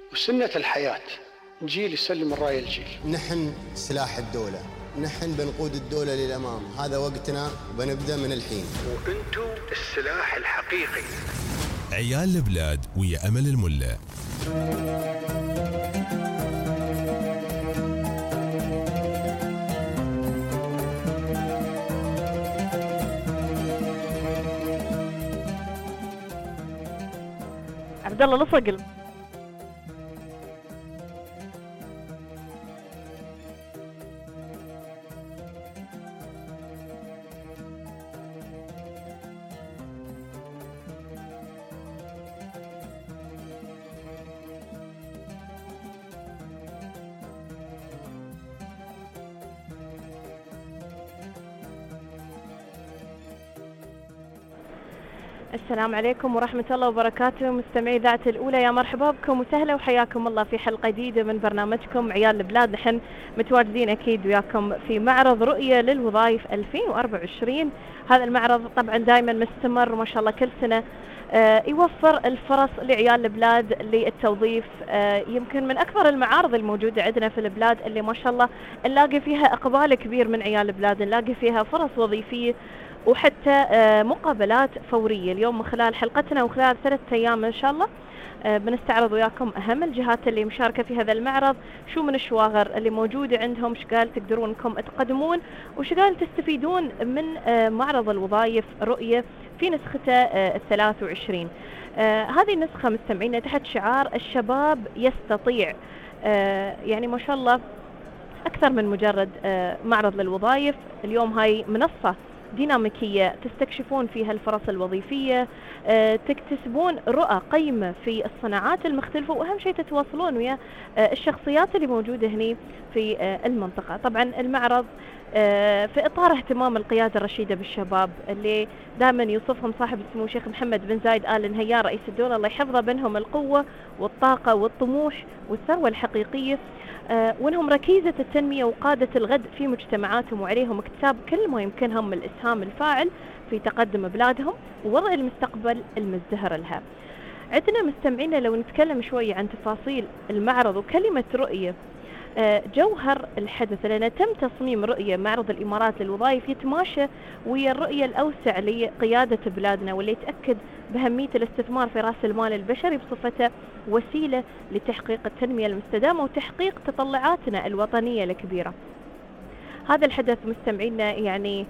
وسنة الحياة، جيل يسلم الراية الجيل. نحن سلاح الدولة، نحن بنقود الدولة للأمام، هذا وقتنا وبنبدأ من الحين. وأنتم السلاح الحقيقي. عيال البلاد ويا أمل الملا. عبد الله لصقل. السلام عليكم ورحمة الله وبركاته، مستمعي إذاعة الأولى، يا مرحبا بكم وسهلا وحياكم الله في حلقة جديدة من برنامجكم عيال البلاد. نحن متواجدين أكيد وياكم في معرض رؤية للوظائف 2024. هذا المعرض طبعا دائما مستمر ما شاء الله كل سنة، يوفر الفرص لعيال البلاد للتوظيف. يمكن من أكبر المعارض الموجودة عندنا في البلاد اللي ما شاء الله نلاقي فيها إقبال كبير من عيال البلاد، نلاقي فيها فرص وظيفية وحتى مقابلات فورية. اليوم من خلال حلقتنا وخلال 3 أيام إن شاء الله بنستعرض وياكم أهم الجهات اللي مشاركة في هذا المعرض، شو من الشواغر اللي موجودة عندهم، شقال تقدرون انكم تقدمون وشقال تستفيدون من معرض الوظائف رؤية في نسخته 23. هذه النسخة مستمعينا تحت شعار الشباب يستطيع. يعني ما شاء الله أكثر من مجرد معرض للوظائف. اليوم هاي منصة ديناميكية تستكشفون فيها الفرص الوظيفية، تكتسبون رؤى قيمة في الصناعات المختلفة، وأهم شيء تتواصلون ويا الشخصيات اللي موجودة هنا في المنطقة. طبعا المعرض في إطار اهتمام القيادة الرشيدة بالشباب اللي دائما يوصفهم صاحب السمو الشيخ محمد بن زايد آل نهيان رئيس الدولة الله يحفظه بينهم القوة والطاقة والطموح والثروة الحقيقية، وانهم ركيزة التنمية وقادة الغد في مجتمعاتهم، وعليهم اكتساب كل ما يمكنهم من الإسهام الفاعل في تقدم بلادهم ووضع المستقبل المزدهر لها. عندنا مستمعينا لو نتكلم شوية عن تفاصيل المعرض وكلمة رؤية، جوهر الحدث لأن تم تصميم رؤية معرض الإمارات للوظائف يتماشى ويا الرؤية الأوسع لقيادة بلادنا، واللي يتأكد بأهمية الاستثمار في رأس المال البشري بصفته وسيلة لتحقيق التنمية المستدامة وتحقيق تطلعاتنا الوطنية الكبيرة. هذا الحدث مستمعينا يعني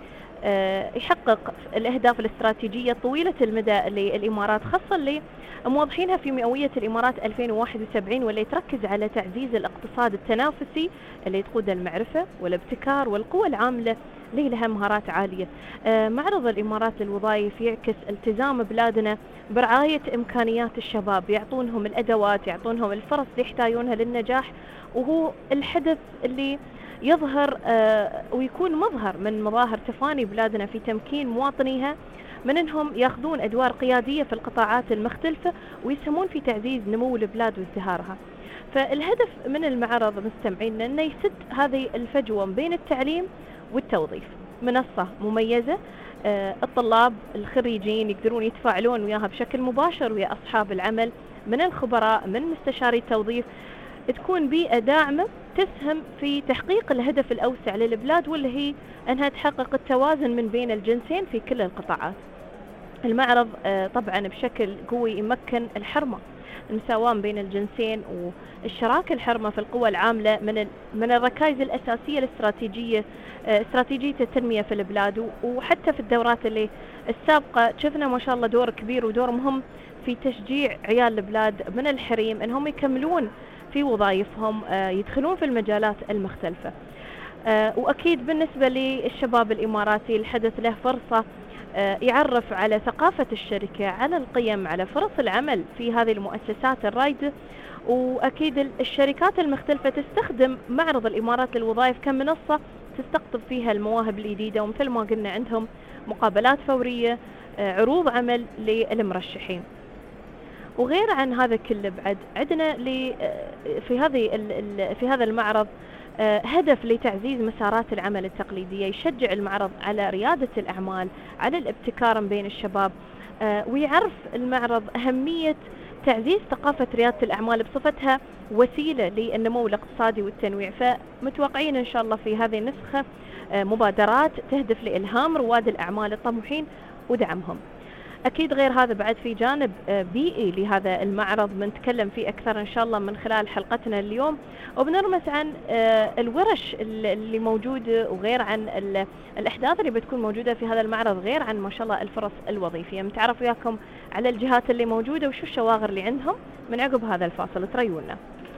يحقق الأهداف الاستراتيجية طويلة المدى للإمارات، خاصة اللي موضحينها في مئوية الإمارات 2071، واللي تركز على تعزيز الاقتصاد التنافسي اللي تقود المعرفة والابتكار والقوى العاملة اللي لها مهارات عالية. معرض الإمارات للوظائف يعكس التزام بلادنا برعاية إمكانيات الشباب، يعطونهم الأدوات، يعطونهم الفرص اللي يحتاجونها للنجاح، وهو الحدث اللي يظهر ويكون مظهر من مظاهر تفاني بلادنا في تمكين مواطنيها من انهم ياخذون ادوار قياديه في القطاعات المختلفه ويساهمون في تعزيز نمو البلاد وازدهارها. فالهدف من المعرض مستمعينا انه يسد هذه الفجوه بين التعليم والتوظيف. منصه مميزه، الطلاب الخريجين يقدرون يتفاعلون وياها بشكل مباشر ويا اصحاب العمل من الخبراء من مستشاري التوظيف، تكون بيئة داعمة تسهم في تحقيق الهدف الأوسع للبلاد، واللي هي أنها تحقق التوازن من بين الجنسين في كل القطاعات. المعرض طبعا بشكل قوي يمكن الحرمة المساواة بين الجنسين والشراكة الحرمة في القوى العاملة من الركائز الأساسية الاستراتيجية، استراتيجية التنمية في البلاد. وحتى في الدورات اللي السابقة شفنا ما شاء الله دور كبير ودور مهم في تشجيع عيال البلاد من الحريم أنهم يكملون في وظائفهم، يدخلون في المجالات المختلفة. وأكيد بالنسبة للشباب الإماراتي الحدث له فرصة يعرف على ثقافة الشركة، على القيم، على فرص العمل في هذه المؤسسات الرائدة. وأكيد الشركات المختلفة تستخدم معرض الإمارات للوظائف كمنصة تستقطب فيها المواهب الجديدة، ومثل ما قلنا عندهم مقابلات فورية، عروض عمل للمرشحين. وغير عن هذا كله بعد عندنا في هذا المعرض هدف لتعزيز مسارات العمل التقليدية، يشجع المعرض على ريادة الأعمال، على الابتكار بين الشباب، ويعرف المعرض أهمية تعزيز ثقافة ريادة الأعمال بصفتها وسيلة للنمو الاقتصادي والتنويع. فمتوقعين إن شاء الله في هذه النسخة مبادرات تهدف لإلهام رواد الأعمال الطموحين ودعمهم. أكيد غير هذا بعد في جانب بيئي لهذا المعرض بنتكلم فيه أكثر إن شاء الله من خلال حلقتنا اليوم، وبنرمز عن الورش اللي موجودة، وغير عن الأحداث اللي بتكون موجودة في هذا المعرض، غير عن ما شاء الله الفرص الوظيفية. متعرف وياكم على الجهات اللي موجودة وشو الشواغر اللي عندهم من عقب هذا الفاصل. تريونا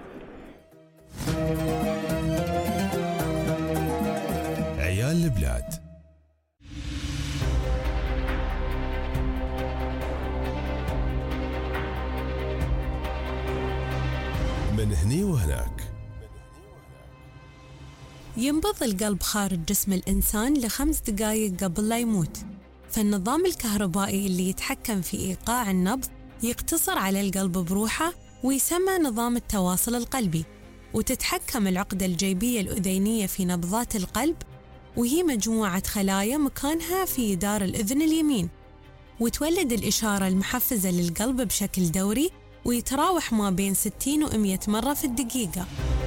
عيال البلاد. من هني وهناك. ينبض القلب خارج جسم الإنسان ل5 دقائق قبل لا يموت، فالنظام الكهربائي اللي يتحكم في إيقاع النبض يقتصر على القلب بروحه ويسمى نظام التواصل القلبي. وتتحكم العقدة الجيبية الأذينية في نبضات القلب، وهي مجموعة خلايا مكانها في جدار الأذن اليمين، وتولد الإشارة المحفزة للقلب بشكل دوري، ويتراوح ما بين 60 و100 مرة في الدقيقة.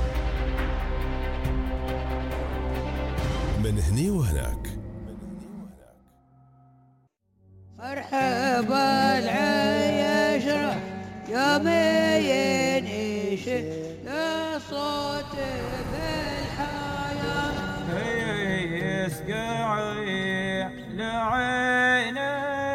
من هني وهناك. مرحبا العيشرة يا مين يا صوت بالحياة يسقعي لعيني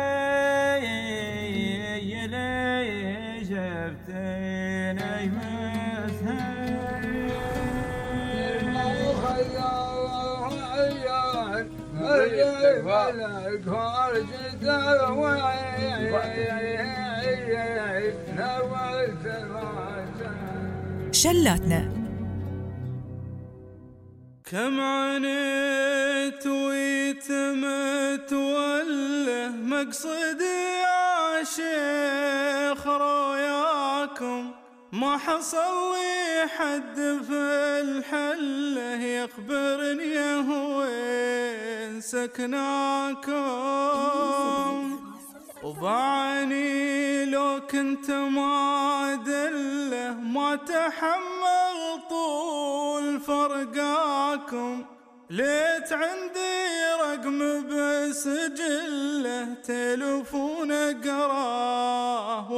شلاتنا. كم عانيت ويتمت وله مقصدي يا شيخ رؤياكم، ما حصل لي حد في الحله يخبرني وين سكناكم، وبعني لو كنت ما دله ما تحمل طول فرقاكم، ليت عندي رقم بسجله تلفون اقراه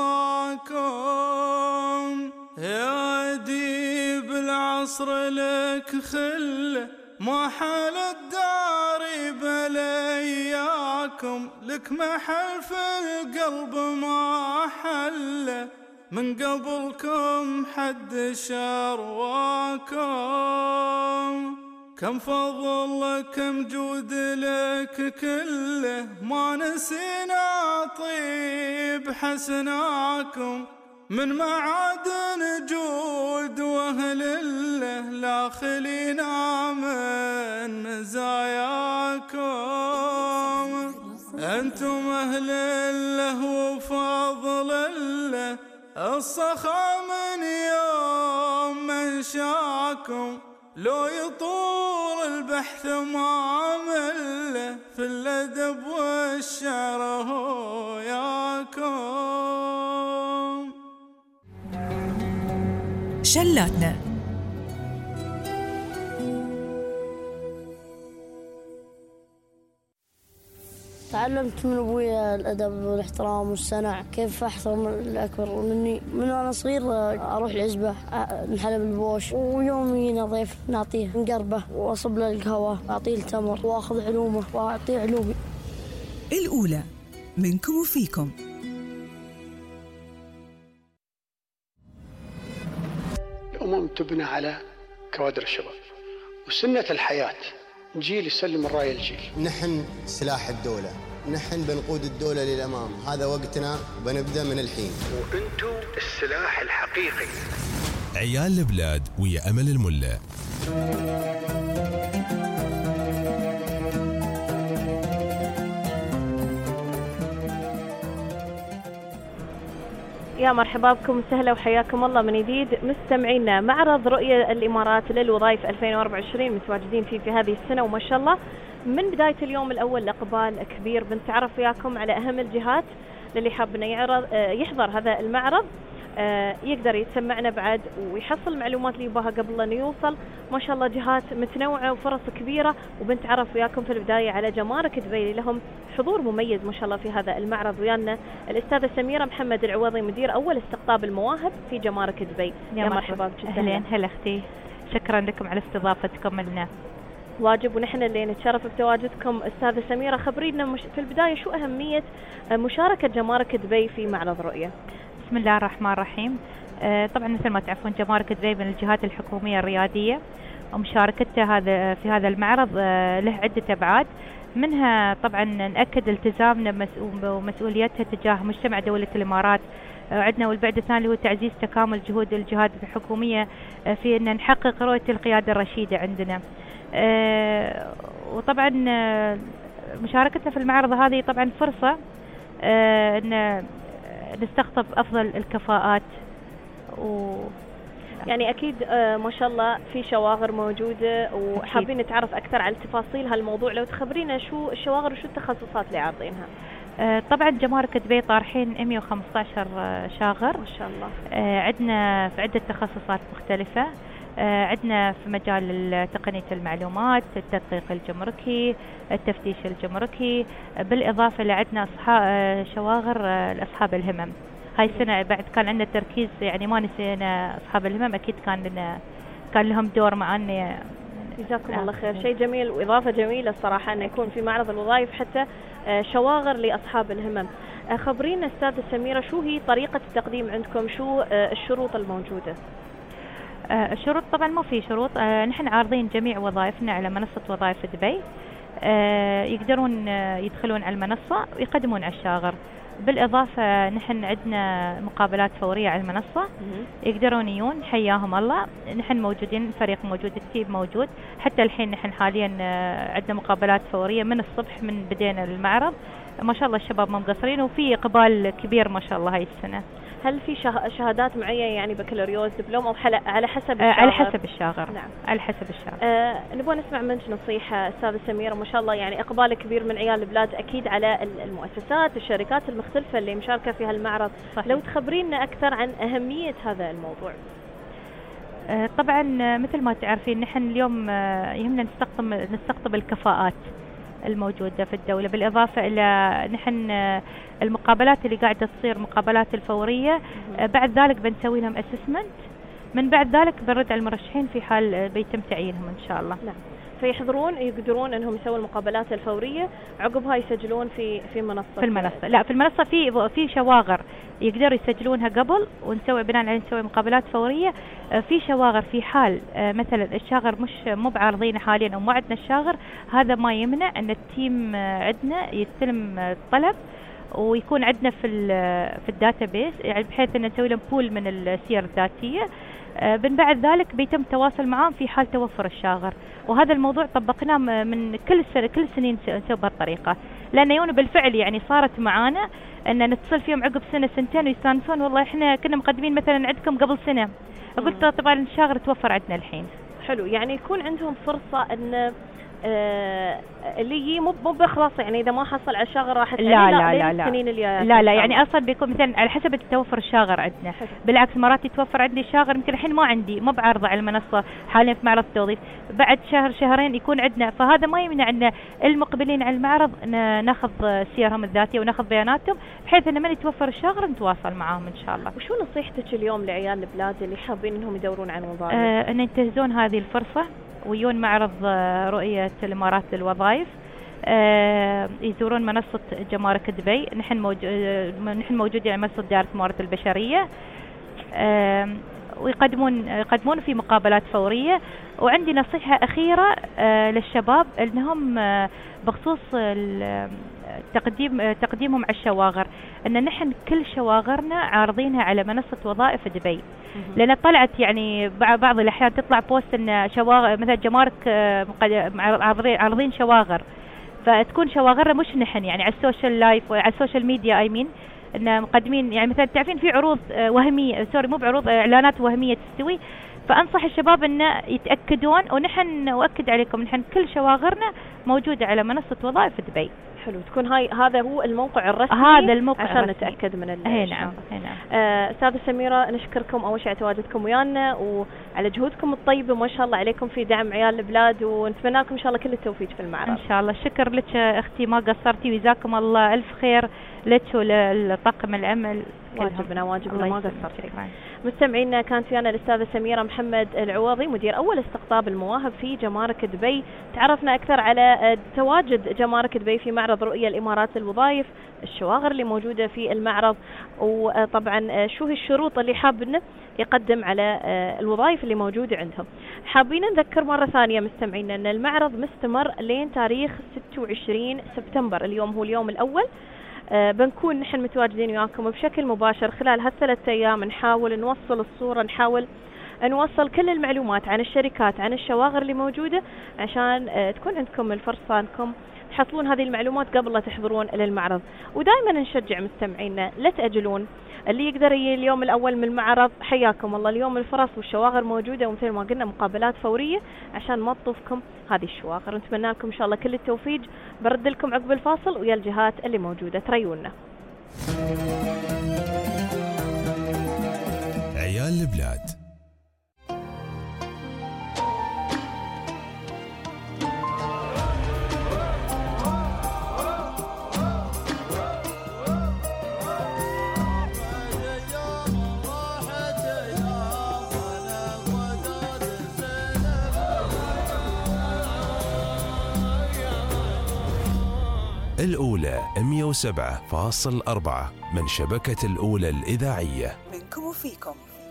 وانصاكم، يا ديب العصر لك خله ما حال الدار بلياكم، لك محل في القلب ما حله من قبلكم حد شرواكم، كم فضل كم جود لك كله ما نسينا طيب حسناكم، من معادن جود واهل الله لا خلينا من مزاياكم، انتم اهل الله وفضل الله الصخا من يوم منشاكم، لو يطول البحث ما مله في الأدب والشعر هو ياكم. شلاتنا. تعلمت من أبوي الأدب والاحترام والصنع، كيف أحترم الأكبر مني. من وأنا صغير أروح العزبة نحلب البوش، ويوم يجينا ضيف نعطيه مقربة وأصب له القهوة، أعطيه التمر وأخذ علومه وأعطيه علومي. الأولى منكم وفيكم. الأمم تبنى على كوادر الشباب، وسنة الحياة جيل يسلم الراية الجيل. نحن سلاح الدولة، نحن بنقود الدولة للأمام، هذا وقتنا وبنبدأ من الحين. وأنتم السلاح الحقيقي. عيال البلاد ويا أمل الملة. يا مرحبا بكم وسهلا وحياكم الله من جديد مستمعينا. معرض رؤية الإمارات للوظائف 2024 متواجدين فيه في هذه السنة، وما شاء الله من بداية اليوم الأول لإقبال كبير. بنتعرف وياكم على أهم الجهات للي حاب انه يحضر هذا المعرض يقدر يتسمعنا بعد ويحصل المعلومات اللي يبغاها قبل أن يوصل. ما شاء الله جهات متنوعة وفرص كبيرة، وبنتعرف وياكم في البداية على جمارك دبي لهم حضور مميز ما شاء الله في هذا المعرض. ويانا الأستاذة سميرة محمد العوضي مدير أول استقطاب المواهب في جمارك دبي. يا مرحبا بك. أهلين. هلا أختي، شكرا لكم على استضافتكم لنا. واجب، ونحن اللي نتشرف بتواجدكم. أستاذة سميرة خبرينا في البداية شو أهمية مشاركة جمارك دبي في معرض رؤية؟ بسم الله الرحمن الرحيم. طبعا مثل ما تعرفون جمارك دبي من الجهات الحكومية الريادية، ومشاركتها في هذا المعرض له عدة أبعاد، منها طبعا نأكد التزامنا ومسؤوليتها تجاه مجتمع دولة الإمارات. عندنا والبعد الثاني اللي هو تعزيز تكامل جهود الجهات الحكومية في أن نحقق رؤية القيادة الرشيدة عندنا. وطبعا مشاركتنا في المعرض هذه طبعا فرصة أن نستقطب أفضل الكفاءات. يعني أكيد ما شاء الله في شواغر موجودة، وحابين نتعرف أكثر على تفاصيل هالموضوع. لو تخبرينا شو الشواغر وشو التخصصات اللي عارضينها؟ طبعا جمارك دبي طارحين 115 شاغر ما شاء الله. عندنا في عدة تخصصات مختلفة. عندنا في مجال تقنية المعلومات، التدقيق الجمركي، التفتيش الجمركي، بالإضافة لعندنا شواغر لأصحاب الهمم. هاي السنة بعد كان عندنا تركيز، يعني ما نسينا أصحاب الهمم، أكيد كان لهم دور معنا. جزاكم الله خير، شيء جميل وإضافة جميلة الصراحة أن يكون في معرض الوظائف حتى شواغر لأصحاب الهمم. خبرينا أستاذة سميرة شو هي طريقة التقديم عندكم، شو الشروط الموجودة؟ الشروط طبعا ما في شروط. نحن عارضين جميع وظائفنا على منصة وظائف دبي. يقدرون يدخلون على المنصة ويقدمون على الشاغر. بالإضافة نحن عندنا مقابلات فورية على المنصة، يقدرون يجون حياهم الله. نحن موجودين، فريق موجود، التيم موجود. حتى الحين نحن حاليا عندنا مقابلات فورية من الصبح من بدينا المعرض. ما شاء الله الشباب ما مقصرين، وفي إقبال كبير ما شاء الله هاي السنة. هل في شهادات معينة يعني بكالوريوس دبلوم أو على حسب الشاغر؟ على حسب الشاغر. نعم على حسب الشاغر. نبغى نسمع منك نصيحة أستاذة سميرة. ما شاء الله يعني إقبال كبير من عيال البلاد أكيد على المؤسسات الشركات المختلفة اللي مشاركة في هالمعرض. صحيح. لو تخبرينا أكثر عن أهمية هذا الموضوع. طبعا مثل ما تعرفين نحن اليوم يهمنا نستقطب الكفاءات الموجودة في الدولة. بالإضافة إلى نحن المقابلات اللي قاعدة تصير مقابلات الفورية، بعد ذلك بنسوي لهم أسسمنت، من بعد ذلك بنرد على المرشحين في حال بيتم تعيينهم إن شاء الله. نعم. يقدرون انهم يسوون المقابلات الفوريه، عقبها يسجلون في منصه. في المنصه، لا في المنصه في شواغر يقدروا يسجلونها قبل، ونسوي بناء عليه نسوي مقابلات فوريه. في شواغر في حال مثلا الشاغر مو بعارضينه حاليا او ما عندنا الشاغر، هذا ما يمنع ان التيم عندنا يستلم الطلب ويكون عندنا في الداتابيس، يعني بحيث ان نسوي لهم بول من السير الذاتيه. من بعد ذلك بيتم التواصل معهم في حال توفر الشاغر. وهذا الموضوع طبقناه من كل السنين نسوي بهالطريقه، لان يوم بالفعل يعني صارت معانا ان نتصل فيهم عقب سنه سنتين ويستانسون، والله احنا كنا مقدمين مثلا عندكم قبل سنه. قلت طبعا الشاغر توفر عندنا الحين. حلو، يعني يكون عندهم فرصه ان اللي مو بخلاص، يعني اذا ما حصل على الشاغر راح السنين الجايه. لا يعني اصلا بيكون مثلا على حسب التوفر الشاغر عندنا. بالعكس مرات يتوفر عندي شاغر يمكن الحين ما بعرضه على المنصه حاليا في معرض التوظيف، بعد شهر شهرين يكون عندنا. فهذا ما يمنع ان المقبلين على المعرض ناخذ سيرهم الذاتيه وناخذ بياناتهم، بحيث ان من يتوفر الشاغر نتواصل معاهم ان شاء الله. وشو نصيحتك اليوم لعيال البلاد اللي حابين انهم يدورون عن وظائف؟ ان ينتهزون هذه الفرصه ويون معرض رؤية الإمارات للوظائف، يزورون منصة جمارك دبي. نحن موجودين على منصة دائرة الموارد البشرية، ويقدمون في مقابلات فورية. وعندي نصيحة أخيرة للشباب أنهم بخصوص تقديمهم على الشواغر، أن نحن كل شواغرنا عارضينها على منصة وظائف دبي. لأن طلعت يعني بعض الأحيان تطلع بوست أن شواغر مثلا جمارك عارضين شواغر، فتكون شواغرنا مش نحن يعني على السوشيال لايف وعلى السوشيال ميديا ان مقدمين يعني مثلا تعرفين في عروض وهميه، مو بعروض، اعلانات وهميه تستوي. فانصح الشباب ان يتاكدون، ونحن نؤكد عليكم نحن كل شواغرنا موجوده على منصه وظائف دبي. حلو، تكون هذا هو الموقع الرسمي، هذا الموقع عشان الرسمي. نتأكد من نعم. أستاذة سميرة، نشكركم أول شيء على تواجدكم ويانا وعلى جهودكم الطيبة ما شاء الله عليكم في دعم عيال البلاد، ونتمنى لكم إن شاء الله كل التوفيق في المعرض. إن شاء الله. شكر لك أختي، ما قصرتي، وجزاكم الله ألف خير لك ولطاقم العمل. واجبنا ما قصرتي. مستمعينا، كانت ويانا الأستاذة سميرة محمد العوضي، مدير أول استقطاب المواهب في جمارك دبي. تعرفنا أكثر على تواجد جمارك دبي في معرض رؤية الإمارات الوظائف، الشواغر اللي موجودة في المعرض، وطبعا شو هي الشروط اللي حابين يقدم على الوظائف اللي موجودة عندهم. حابين نذكر مرة ثانية مستمعينا أن المعرض مستمر لين تاريخ 26 سبتمبر، اليوم هو اليوم الأول. بنكون نحن متواجدين وياكم بشكل مباشر خلال هالثلاث أيام، نحاول نوصل الصورة، نحاول نوصل كل المعلومات عن الشركات، عن الشواغر اللي موجودة، عشان تكون عندكم الفرصة أنكم تحصلون هذه المعلومات قبل لا تحضرون للمعرض. ودائما نشجع مستمعينا لا تأجلون، اللي يقدر يجي اليوم الأول من المعرض حياكم الله. اليوم الفرص والشواغر موجودة، ومثل ما قلنا مقابلات فورية عشان ما تطوفكم هذه الشواغر. نتمنى لكم إن شاء الله كل التوفيق. برد لكم عقب الفاصل ويا الجهات اللي موجودة. تريونا عيال البلاد. الأولى 107.4 من شبكة الأولى الإذاعية. منكم وفيكم.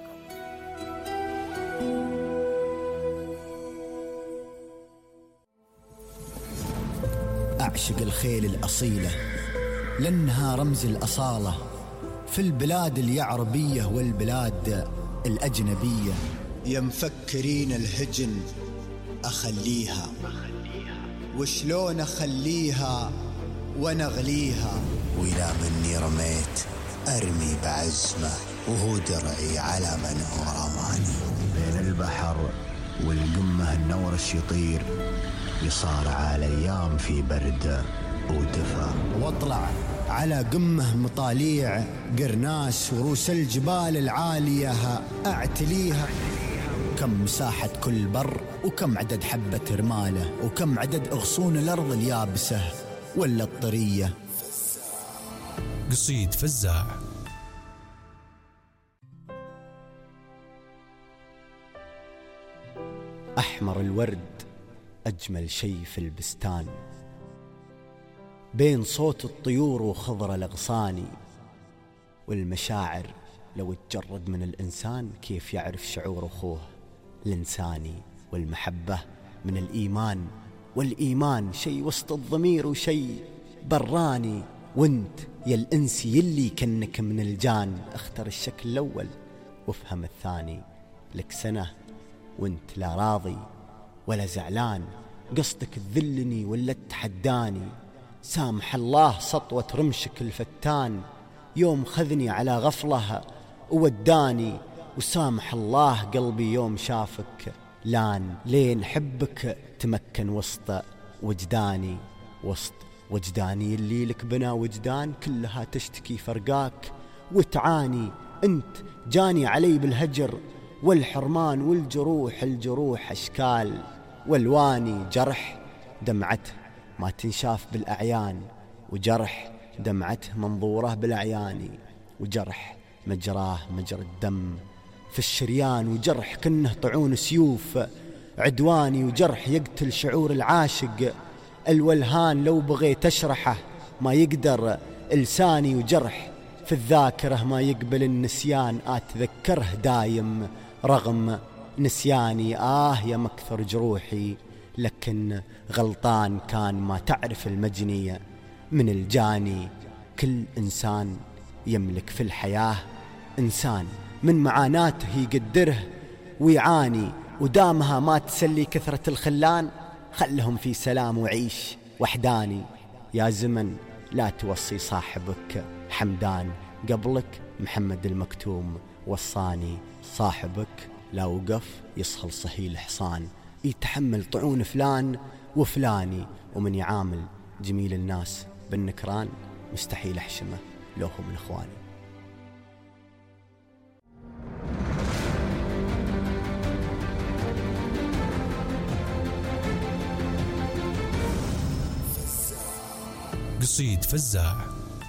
أعشق الخيل الأصيلة لأنها رمز الأصالة في البلاد اليعربية والبلاد الأجنبية. يا مفكرين الهجن أخليها، وشلون أخليها ونغليها، وإذا مني رميت أرمي بعزمه، وهو درعي على من هو رماني. بين البحر والقمة النورش يطير، يصارع الأيام في برد ودفا، واطلع على قمة مطاليع قرناس، وروس الجبال العالية أعتليها. كم مساحة كل بر، وكم عدد حبة رماله، وكم عدد أغصون الأرض اليابسة ولا الطرية. قصيد فزاع. أحمر الورد أجمل شيء في البستان، بين صوت الطيور وخضر الأغصان، والمشاعر لو تجرد من الإنسان كيف يعرف شعور أخوه الإنساني. والمحبة من الإيمان، والإيمان شيء وسط الضمير وشيء براني. وانت يا الإنسي يلي كنك من الجان، اختر الشكل الأول وافهم الثاني. لك سنة وانت لا راضي ولا زعلان، قصدك تذلني ولا تحداني. سامح الله سطوة رمشك الفتان، يوم خذني على غفلة ووداني. وسامح الله قلبي يوم شافك لان، لين حبك تمكن وسط وجداني. وسط وجداني اللي لك بنا وجدان، كلها تشتكي فرقاك وتعاني. انت جاني علي بالهجر والحرمان، والجروح الجروح أشكال والواني. جرح دمعته ما تنشاف بالأعيان، وجرح دمعته منظوره بالأعيان، وجرح مجراه مجرى الدم في الشريان، وجرح كنه طعون سيوف عدواني. وجرح يقتل شعور العاشق الولهان، لو بغيت أشرحه ما يقدر لساني. وجرح في الذاكرة ما يقبل النسيان، أتذكره دايم رغم نسياني. يا مكثر جروحي لكن غلطان كان، ما تعرف المجني من الجاني. كل إنسان يملك في الحياة إنسان من معاناته يقدره ويعاني، ودامها ما تسلي كثرة الخلان، خلهم في سلام وعيش وحداني. يا زمن لا توصي صاحبك حمدان، قبلك محمد المكتوم وصاني. صاحبك لا وقف يصهل صهيل حصان، يتحمل طعون فلان وفلاني. ومن يعامل جميل الناس بالنكران مستحيل أحشمه لو هو من إخواني. قصيد فزاع.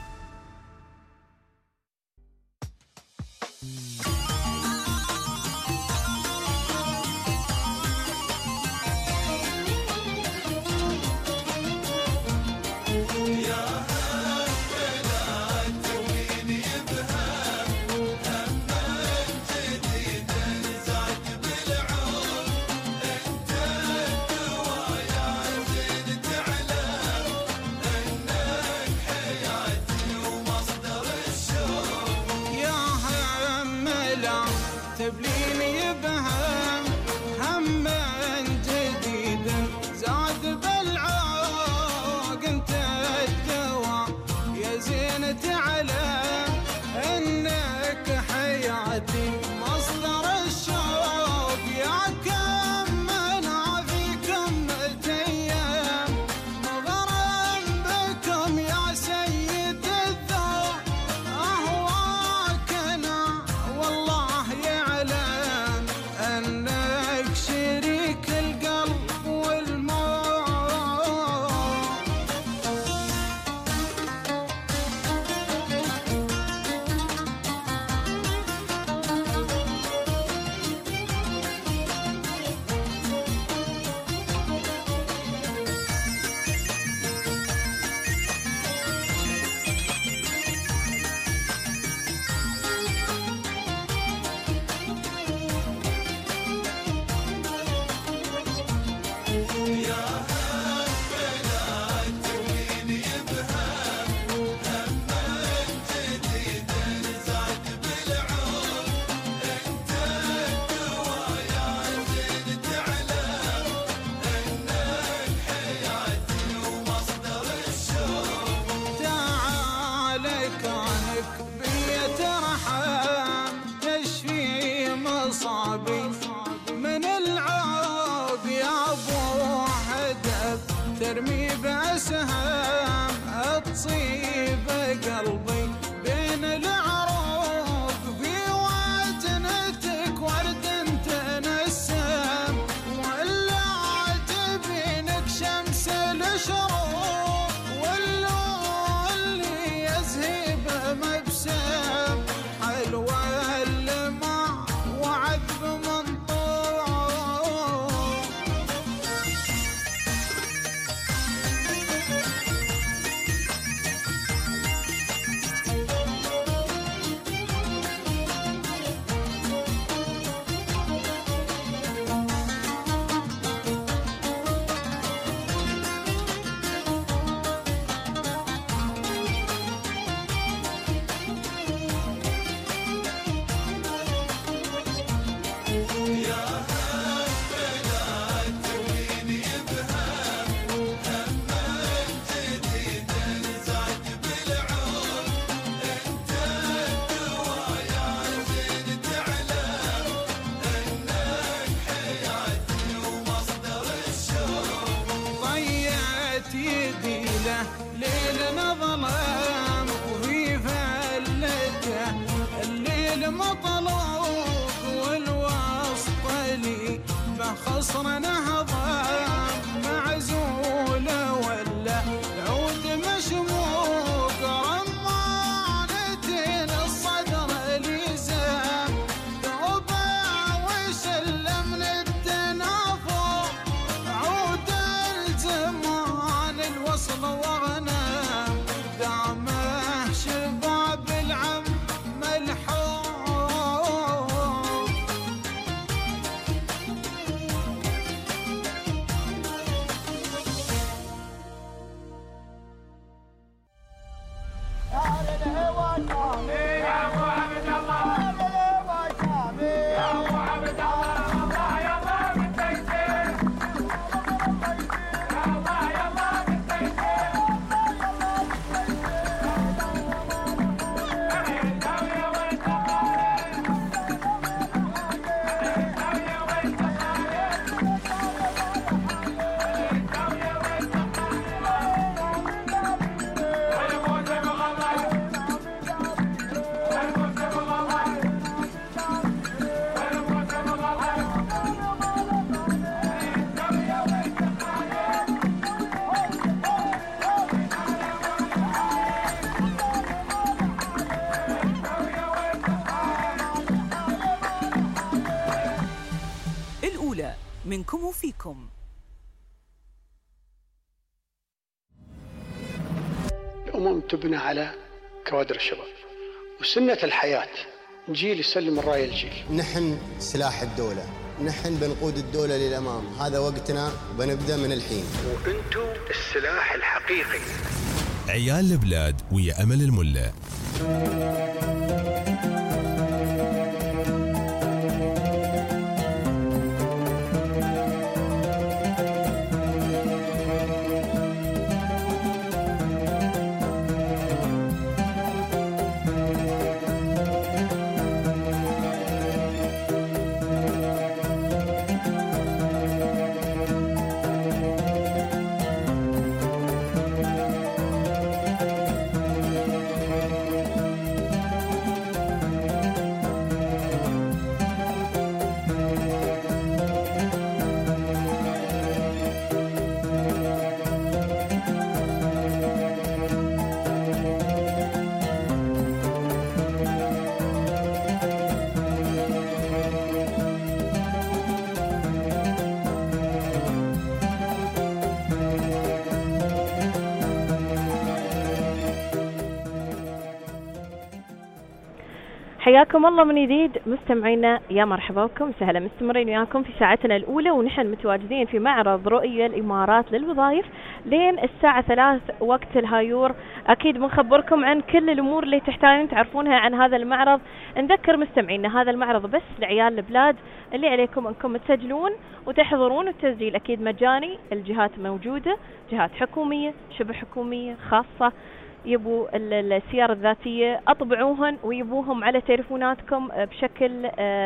تبليني بهم هم جديد زاد بالعوق انت الدواء يا زينة على انك حياتي مصدر الشوق يا كم انا فيكم ايام مغرم بكم يا سيد الذوق اهواك انا والله يعلم انك شريك القلب والموت. من العوب يا ابو هدف ترمي بأسهام تصيب قلبي بين العروق في وجنتك ورد تنسم ولا عجبينك شمس الشروق واللون اللي يزهب مبسم حلوة وعذب منطوع. يدي له ليل ظلام وفي فلته الليل مطلوب والوسط لي بخصر نهضام معزوله ولا عود مشموق رمانتين الصدر لزام ثوبه وسلم للتنافر عود الزمان الوصل وغنام دامه شباب العم ملحوظ. منكم وفيكم. الأمم تبنى على كوادر الشباب، وسنة الحياة جيل يسلم الراية الجيل. نحن سلاح الدولة، نحن بنقود الدولة للأمام، هذا وقتنا، بنبدأ من الحين. وأنتم السلاح الحقيقي. عيال البلاد ويا أمل الملا. حياكم الله من جديد مستمعينا، يا مرحبا بكم، سهلا مستمرين وياكم في ساعتنا الأولى، ونحن متواجدين في معرض رؤية الإمارات للوظائف لين الساعة 3 وقت الهايور. أكيد بنخبركم عن كل الأمور اللي تحتاجون تعرفونها عن هذا المعرض. نذكر مستمعينا هذا المعرض بس لعيال البلاد، اللي عليكم أنكم تسجلون وتحضرون، والتسجيل أكيد مجاني. الجهات موجودة، جهات حكومية، شبه حكومية، خاصة، يبوا السيارة الذاتية أطبعوهن ويبوهم على تليفوناتكم بشكل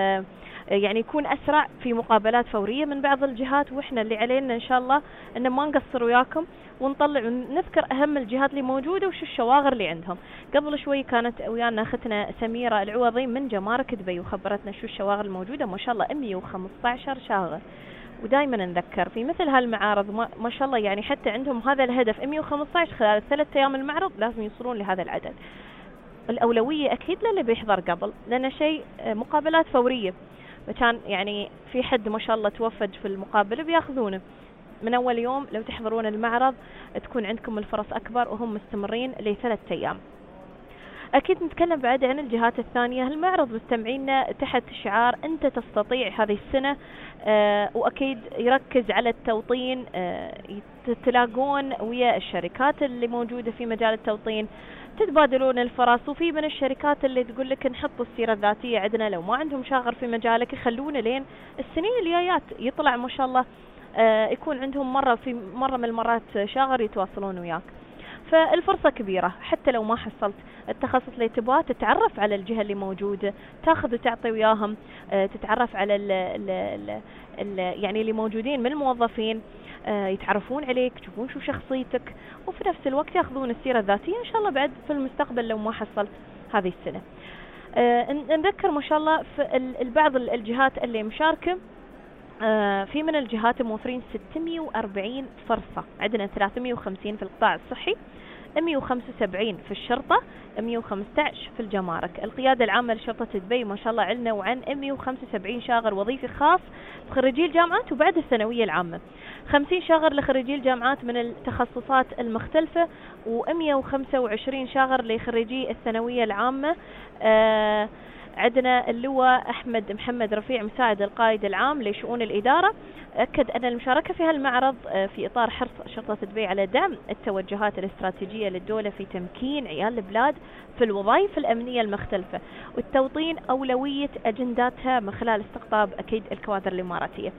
يعني يكون أسرع في مقابلات فورية من بعض الجهات. وإحنا اللي علينا إن شاء الله إن ما نقصر وياكم ونطلع ونذكر أهم الجهات اللي موجودة وش الشواغر اللي عندهم. قبل شوي كانت ويانا أختنا سميرة العوضي من جمارك دبي وخبرتنا شو الشواغر الموجودة. ما شاء الله 115 شاغر. ودائما نذكر في مثل هالمعارض ما شاء الله يعني حتى عندهم هذا الهدف 115 خلال 3 أيام المعرض لازم يوصلون لهذا العدد. الأولوية أكيد للي بيحضر قبل، لأن شيء مقابلات فورية، فكان يعني في حد ما شاء الله توفد في المقابلة بياخذونه من أول يوم. لو تحضرون المعرض تكون عندكم الفرص أكبر، وهم مستمرين ل3 أيام. أكيد نتكلم بعد عن الجهات الثانية. المعرض مستمعينا تحت شعار أنت تستطيع هذه السنة، وأكيد يركز على التوطين. تلاقون ويا الشركات اللي موجودة في مجال التوطين، تتبادلون الفرص. وفي من الشركات اللي تقول لك نحط السيرة الذاتية عندنا، لو ما عندهم شاغر في مجالك يخلونه لين السنين الجايات يطلع ما شاء الله يكون عندهم مرة من المرات شاغر يتواصلون وياك. فالفرصة كبيرة، حتى لو ما حصلت التخصص اللي تبغاه تتعرف على الجهة اللي موجودة، تاخذ وتعطي وياهم، تتعرف على يعني اللي موجودين من الموظفين، يتعرفون عليك، يشوفون شو شخصيتك، وفي نفس الوقت ياخذون السيرة الذاتية إن شاء الله بعد في المستقبل لو ما حصلت هذه السنة. نذكر ما شاء الله في بعض الجهات اللي مشاركة، في من الجهات موفرين 640 فرصة. عندنا 350 في القطاع الصحي، 175 في الشرطة، 115 في الجمارك. القيادة العامة لشرطة دبي ما شاء الله علنا وعن 175 شاغر وظيفي خاص لخريجي الجامعات وبعد الثانوية العامة، 50 شاغر لخريجي الجامعات من التخصصات المختلفة، و125 شاغر لخريجي الثانوية العامة. عندنا اللواء أحمد محمد رفيع مساعد القائد العام لشؤون الإدارة أكد أن المشاركة في هالمعرض في إطار حرص شرطة دبي على دعم التوجهات الاستراتيجية للدولة في تمكين عيال البلاد في الوظائف الأمنية المختلفة، والتوطين أولوية أجنداتها من خلال استقطاب أكيد الكوادر الإماراتية.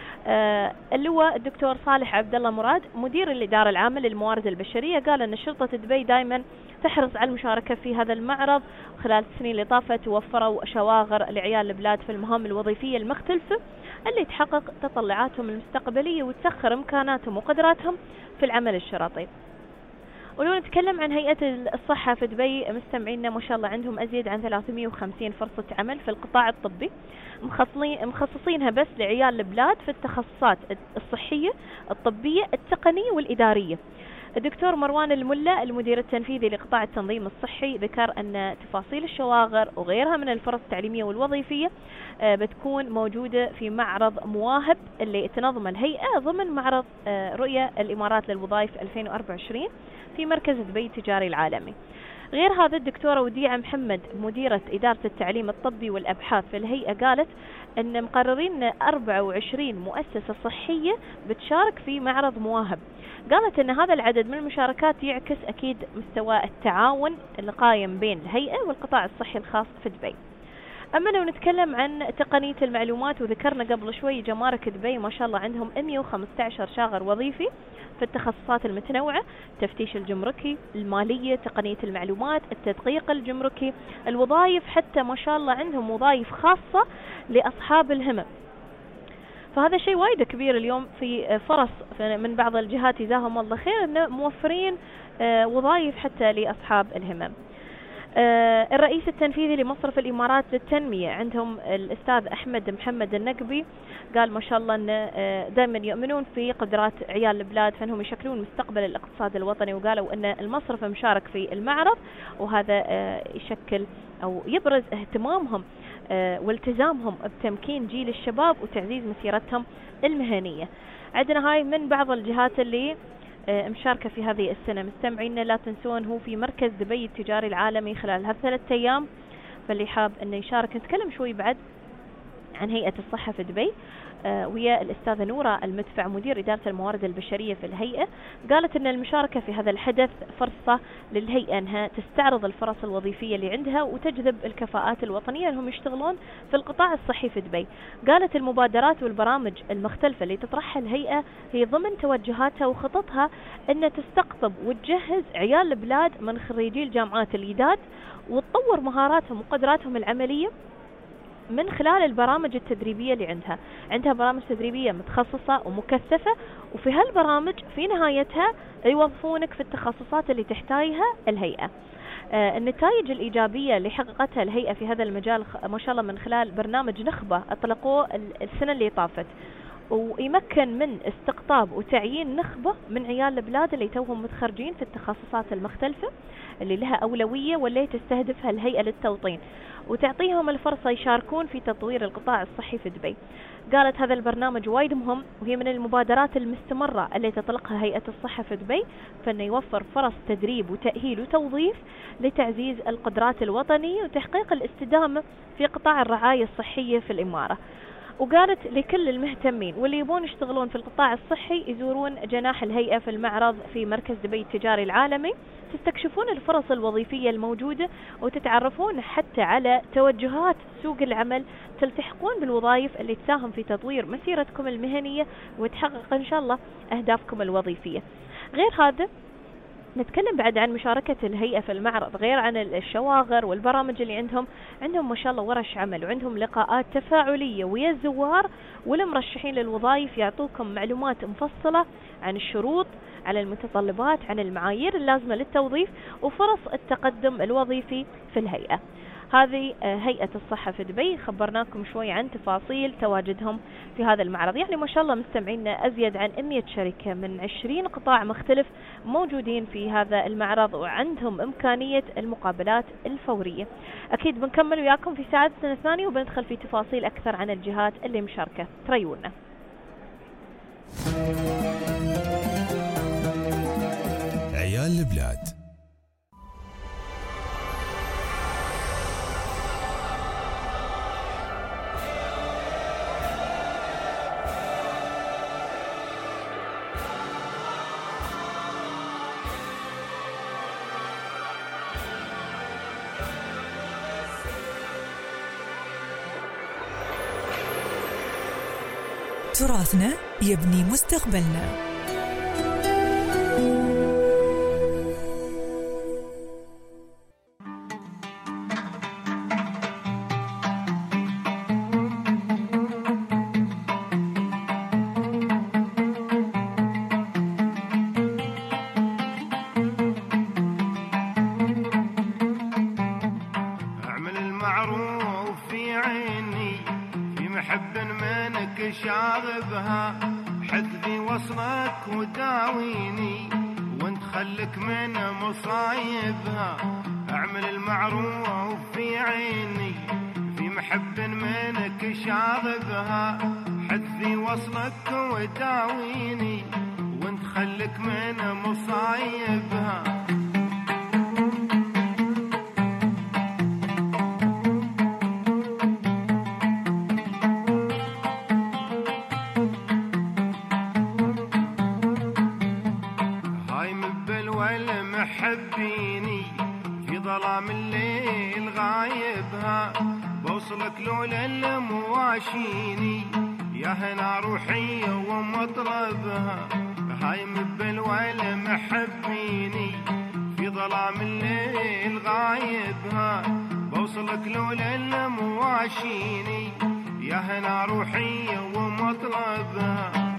اللواء الدكتور صالح عبد الله مراد مدير الإدارة العامة للموارد البشرية قال أن شرطة دبي دائما تحرص على المشاركة في هذا المعرض. خلال السنين اللي طافت وفروا شواغر لعيال البلاد في المهام الوظيفية المختلفة اللي تحقق تطلعاتهم المستقبلية وتسخر إمكاناتهم وقدراتهم في العمل الشرطي. ولو نتكلم عن هيئة الصحة في دبي مستمعينا ما شاء الله عندهم أزيد عن 350 فرصة عمل في القطاع الطبي مخصصينها بس لعيال البلاد في التخصصات الصحية، الطبية، التقنية والإدارية. الدكتور مروان الملا المدير التنفيذي لقطاع التنظيم الصحي ذكر أن تفاصيل الشواغر وغيرها من الفرص التعليمية والوظيفية بتكون موجودة في معرض مواهب اللي تنظم الهيئة ضمن معرض رؤية الإمارات للوظائف 2024 في مركز دبي التجاري العالمي. غير هذا الدكتورة وديعة محمد مديرة إدارة التعليم الطبي والأبحاث في الهيئة قالت أن مقررين 24 مؤسسة صحية بتشارك في معرض مواهب. قالت أن هذا العدد من المشاركات يعكس أكيد مستوى التعاون القائم بين الهيئة والقطاع الصحي الخاص في دبي. أما لو نتكلم عن تقنية المعلومات، وذكرنا قبل شوي جمارك دبي ما شاء الله عندهم 115 شاغر وظيفي في التخصصات المتنوعة: تفتيش الجمركي، المالية، تقنية المعلومات، التدقيق الجمركي، الوظائف، حتى ما شاء الله عندهم وظائف خاصة لأصحاب الهمم. فهذا شيء وايد كبير اليوم في فرص من بعض الجهات جزاهم الله خير إنه موفرين وظائف حتى لأصحاب الهمم. الرئيس التنفيذي لمصرف الإمارات للتنمية عندهم الأستاذ أحمد محمد النقبي قال ما شاء الله أن دائما يؤمنون في قدرات عيال البلاد، فإنهم يشكلون مستقبل الاقتصاد الوطني، وقالوا أن المصرف مشارك في المعرض، وهذا يشكل أو يبرز اهتمامهم والتزامهم بتمكين جيل الشباب وتعزيز مسيرتهم المهنية. عندنا هاي من بعض الجهات اللي مشاركة في هذه السنة. مستمعينا لا تنسون هو في مركز دبي التجاري العالمي خلال هالثلاث أيام، فاللي حاب أنه يشارك. نتكلم شوي بعد عن هيئة الصحة في دبي ويا الأستاذة نورة المدفع مدير إدارة الموارد البشرية في الهيئة. قالت أن المشاركة في هذا الحدث فرصة للهيئة أنها تستعرض الفرص الوظيفية اللي عندها وتجذب الكفاءات الوطنية أنهم يشتغلون في القطاع الصحي في دبي. قالت المبادرات والبرامج المختلفة اللي تطرحها الهيئة هي ضمن توجهاتها وخططها أن تستقطب وتجهز عيال البلاد من خريجي الجامعات الجداد وتطور مهاراتهم وقدراتهم العملية من خلال البرامج التدريبية اللي عندها برامج تدريبية متخصصة ومكثفة، وفي هالبرامج في نهايتها يوظفونك في التخصصات اللي تحتاجها الهيئة. النتائج الإيجابية اللي حققتها الهيئة في هذا المجال ما شاء الله من خلال برنامج نخبة أطلقوه السنة اللي طافت، ويمكن من استقطاب وتعيين نخبة من عيال البلاد اللي توهم متخرجين في التخصصات المختلفة اللي لها أولوية واللي تستهدفها الهيئة للتوطين، وتعطيهم الفرصة يشاركون في تطوير القطاع الصحي في دبي. قالت هذا البرنامج وايد مهم، وهي من المبادرات المستمرة اللي تطلقها هيئة الصحة في دبي، فإنه يوفر فرص تدريب وتأهيل وتوظيف لتعزيز القدرات الوطنية وتحقيق الاستدامة في قطاع الرعاية الصحية في الإمارة. وقالت لكل المهتمين واللي يبون يشتغلون في القطاع الصحي يزورون جناح الهيئة في المعرض في مركز دبي التجاري العالمي، تستكشفون الفرص الوظيفية الموجودة وتتعرفون حتى على توجهات سوق العمل، تلتحقون بالوظائف اللي تساهم في تطوير مسيرتكم المهنية وتحقق إن شاء الله أهدافكم الوظيفية. غير هذا نتكلم بعد عن مشاركة الهيئة في المعرض، غير عن الشواغر والبرامج اللي عندهم ما شاء الله ورش عمل، وعندهم لقاءات تفاعلية ويا الزوار والمرشحين للوظائف، يعطوكم معلومات مفصلة عن الشروط، على المتطلبات، عن المعايير اللازمة للتوظيف وفرص التقدم الوظيفي في الهيئة. هذه هيئة الصحة في دبي، خبرناكم شوي عن تفاصيل تواجدهم في هذا المعرض. يعني ما شاء الله مستمعينا أزيد عن 100 شركة من 20 قطاع مختلف موجودين في هذا المعرض، وعندهم إمكانية المقابلات الفورية. أكيد بنكمل وياكم في ساعتنا الثانية وبندخل في تفاصيل أكثر عن الجهات اللي مشاركة. تريونا عيال البلاد. تراثنا يبني مستقبلنا. اعمل المعروف في عيني، في محب منك شاغبها، حث في وصلك وداويني، وانت خلك من مصايبها. اعمل المعروف في عيني في محب منك شاغبها. حثي وصلك وداويني وانت خلك من مصايبها. هاي مبل ولا محبيني في ظلام الليل غايبها. بوصلك لولا المواشيني يا هنا روحي ومطربها. هاي مبل ولا محبيني في ظلام الليل غايبها. بوصلك لولا المواشيني يا هنا روحي ومطربها.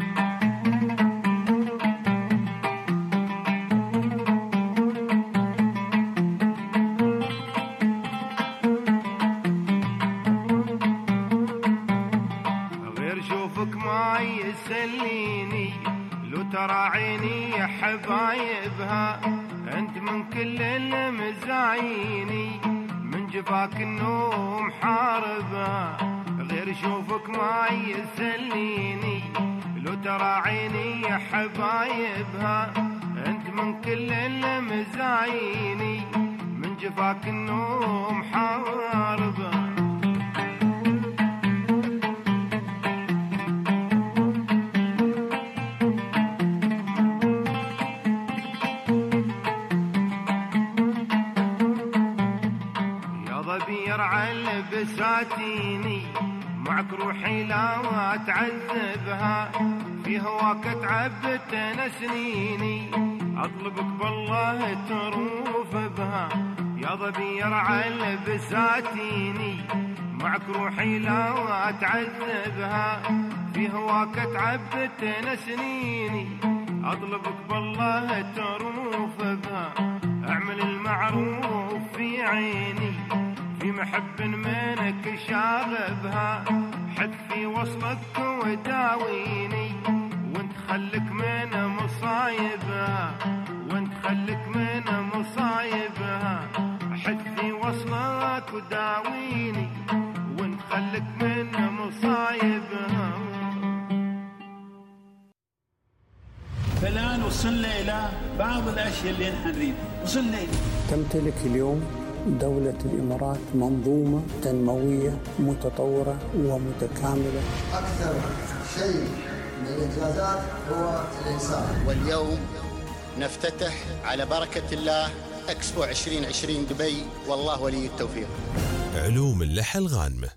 ما يسليني لو ترى عيني يا حبايبها. انت من كل المزايني من جفاك النوم حاربها. غير شوفك ما يسليني لو ترى عيني يا حبايبها. انت من كل المزايني من جفاك النوم حاربها. يرعى بساتيني معك روحي لا تعذبها. في هواك تعبت انا سنيني اطلبك بالله تروف بها. يا ظبي يرعى بساتيني معك روحي لا تعذبها. في هواك تعبت انا سنيني اطلبك بالله تروف بها. اعمل المعروف في عيني في محب منك شاغبها. حثي وصلك وداويني وانت خلك من مصايبها. وانت خلك من مصايبها. حثي وصلك وداويني وانت خلك من مصايبها. فالآن وصلنا إلى بعض الأشياء اللي نحن نريد. وصلنا إلى تمتلك اليوم دولة الإمارات منظومة تنموية متطورة ومتكاملة. أكثر شيء من الإنجازات هو الإنسان. واليوم نفتتح على بركة الله إكسبو 2020 دبي، والله ولي التوفيق. علوم اللحى الغانمة.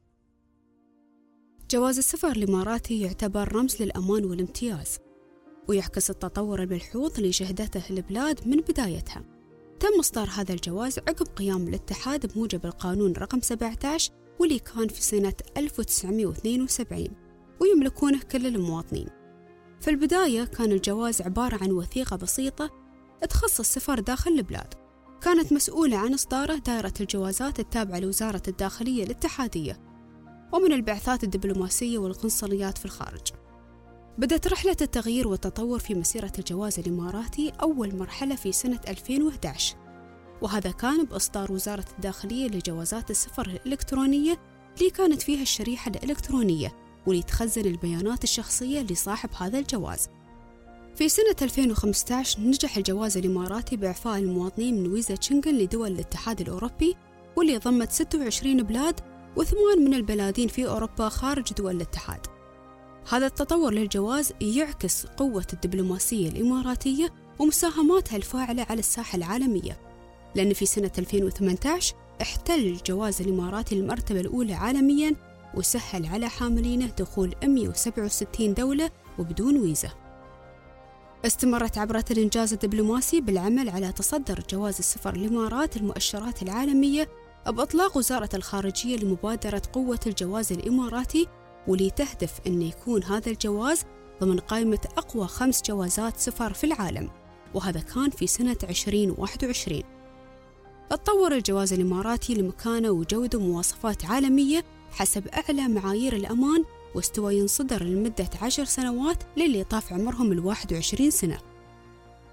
جواز السفر الإماراتي يعتبر رمز للأمان والامتياز، ويعكس التطور الملحوظ اللي شهدته البلاد من بدايتها. تم إصدار هذا الجواز عقب قيام الاتحاد بموجب القانون رقم 17 واللي كان في سنة 1972 ويملكونه كل المواطنين. في البداية كان الجواز عبارة عن وثيقة بسيطة تخص السفر داخل البلاد، كانت مسؤولة عن إصداره دائرة الجوازات التابعة لوزارة الداخلية الاتحادية ومن البعثات الدبلوماسية والقنصليات في الخارج. بدأت رحلة التغيير والتطور في مسيرة الجواز الإماراتي أول مرحلة في سنة 2011، وهذا كان بإصدار وزارة الداخلية لجوازات السفر الإلكترونية اللي كانت فيها الشريحة الإلكترونية واللي تخزن البيانات الشخصية لصاحب هذا الجواز. في سنة 2015 نجح الجواز الإماراتي بإعفاء المواطنين من فيزا شنغن لدول الاتحاد الأوروبي واللي ضمت 26 بلاد و8 من البلادين في أوروبا خارج دول الاتحاد. هذا التطور للجواز يعكس قوة الدبلوماسية الإماراتية ومساهماتها الفاعلة على الساحة العالمية، لأن في سنة 2018 احتل الجواز الإماراتي المرتبة الأولى عالمياً وسهل على حاملينه دخول 167 دولة وبدون فيزا. استمرت عبرة الإنجاز الدبلوماسي بالعمل على تصدر جواز السفر الإمارات المؤشرات العالمية بإطلاق وزارة الخارجية لمبادرة قوة الجواز الإماراتي، واللي تهدف أن يكون هذا الجواز ضمن قائمة أقوى 5 جوازات سفر في العالم، وهذا كان في سنة 2021. تطور الجواز الإماراتي لمكانة وجودة ومواصفات عالمية حسب أعلى معايير الأمان، واستوى ينصدر لمدة 10 سنوات للي طاف عمرهم 21 سنة.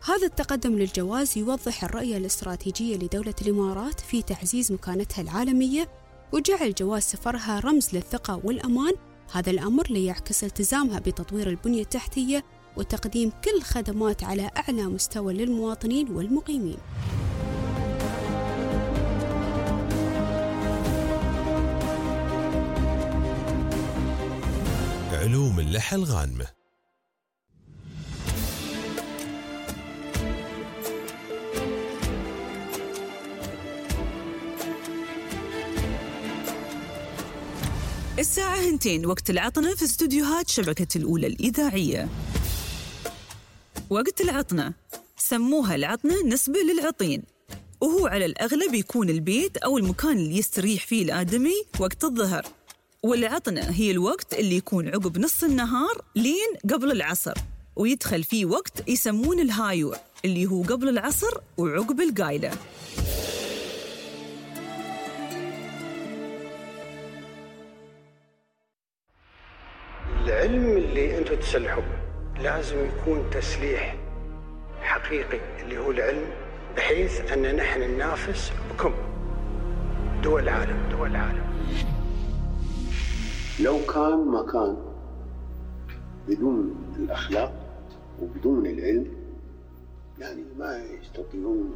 هذا التقدم للجواز يوضح الرؤية الاستراتيجية لدولة الإمارات في تعزيز مكانتها العالمية وجعل جواز سفرها رمز للثقة والأمان. هذا الأمر ليعكس التزامها بتطوير البنية التحتية وتقديم كل الخدمات على أعلى مستوى للمواطنين والمقيمين. علوم اللحى الغانمة. الساعة 2 وقت العطنة في استوديوهات شبكة الأولى الإذاعية. وقت العطنة سموها العطنة نسبة للعطين، وهو على الأغلب يكون البيت أو المكان اللي يستريح فيه الآدمي وقت الظهر. والعطنة هي الوقت اللي يكون عقب نص النهار لين قبل العصر، ويدخل فيه وقت يسمون الهايوع اللي هو قبل العصر وعقب القايلة. العلم اللي أنتم تسلحوا لازم يكون تسليح حقيقي اللي هو العلم، بحيث أن نحن ننافس بكم دول العالم. لو كان مكان بدون الأخلاق وبدون العلم يعني ما يستطيعون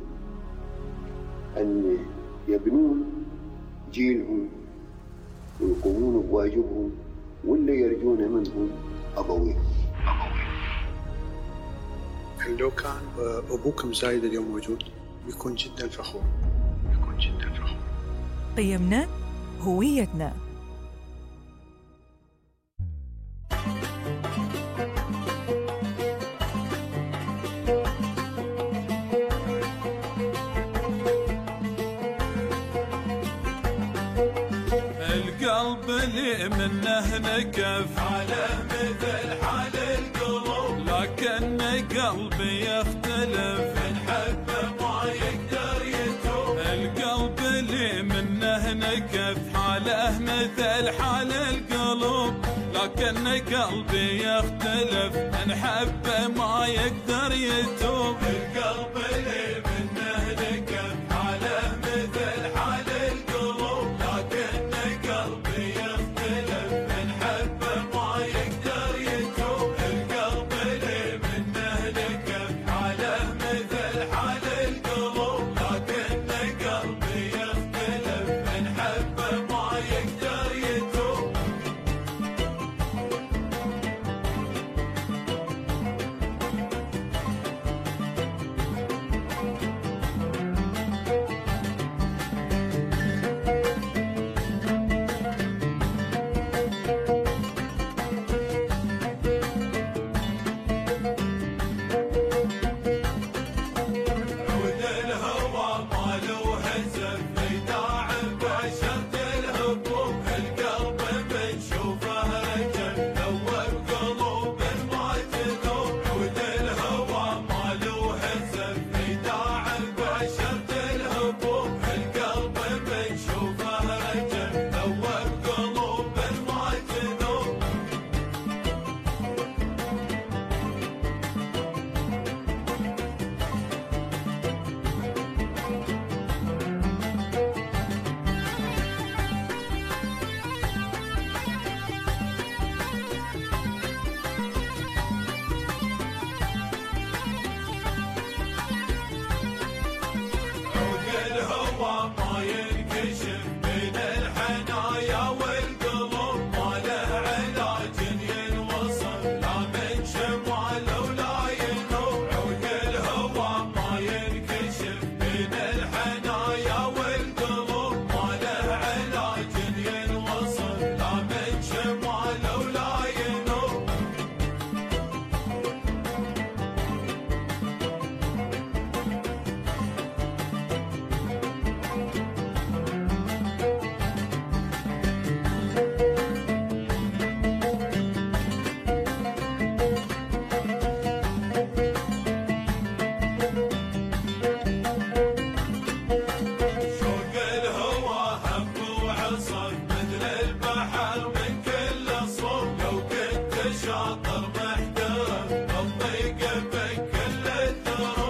أن يبنون جيلهم ويقومون بواجبهم، ولا يرجون منهم أبويهم. لو كان أبوكم زايد اليوم موجود بيكون جدا فخور. قيمنا هويتنا. القلب اللي منه نكف على مثل حال القلوب، لكن قلبي يختلف نحبه ما يقدر يتوب. القلب اللي منه نكف حاله مثل حال القلوب، لكن قلبي يختلف نحبه ما يقدر يتوب. القلب اللي منه نكف حاله مثل حال القلوب، لكن قلبي يختلف نحبه ما يقدر يتوب. القلب اللي منه نكف حاله مثل حال القلوب، لكن قلبي يختلف نحبه ما يقدر يتوب. شاطر محترم الضيق بكل الدروب.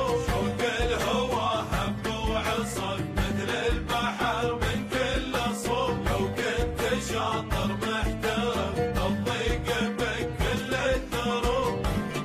شاطر محترم تضيق بكل الدروب.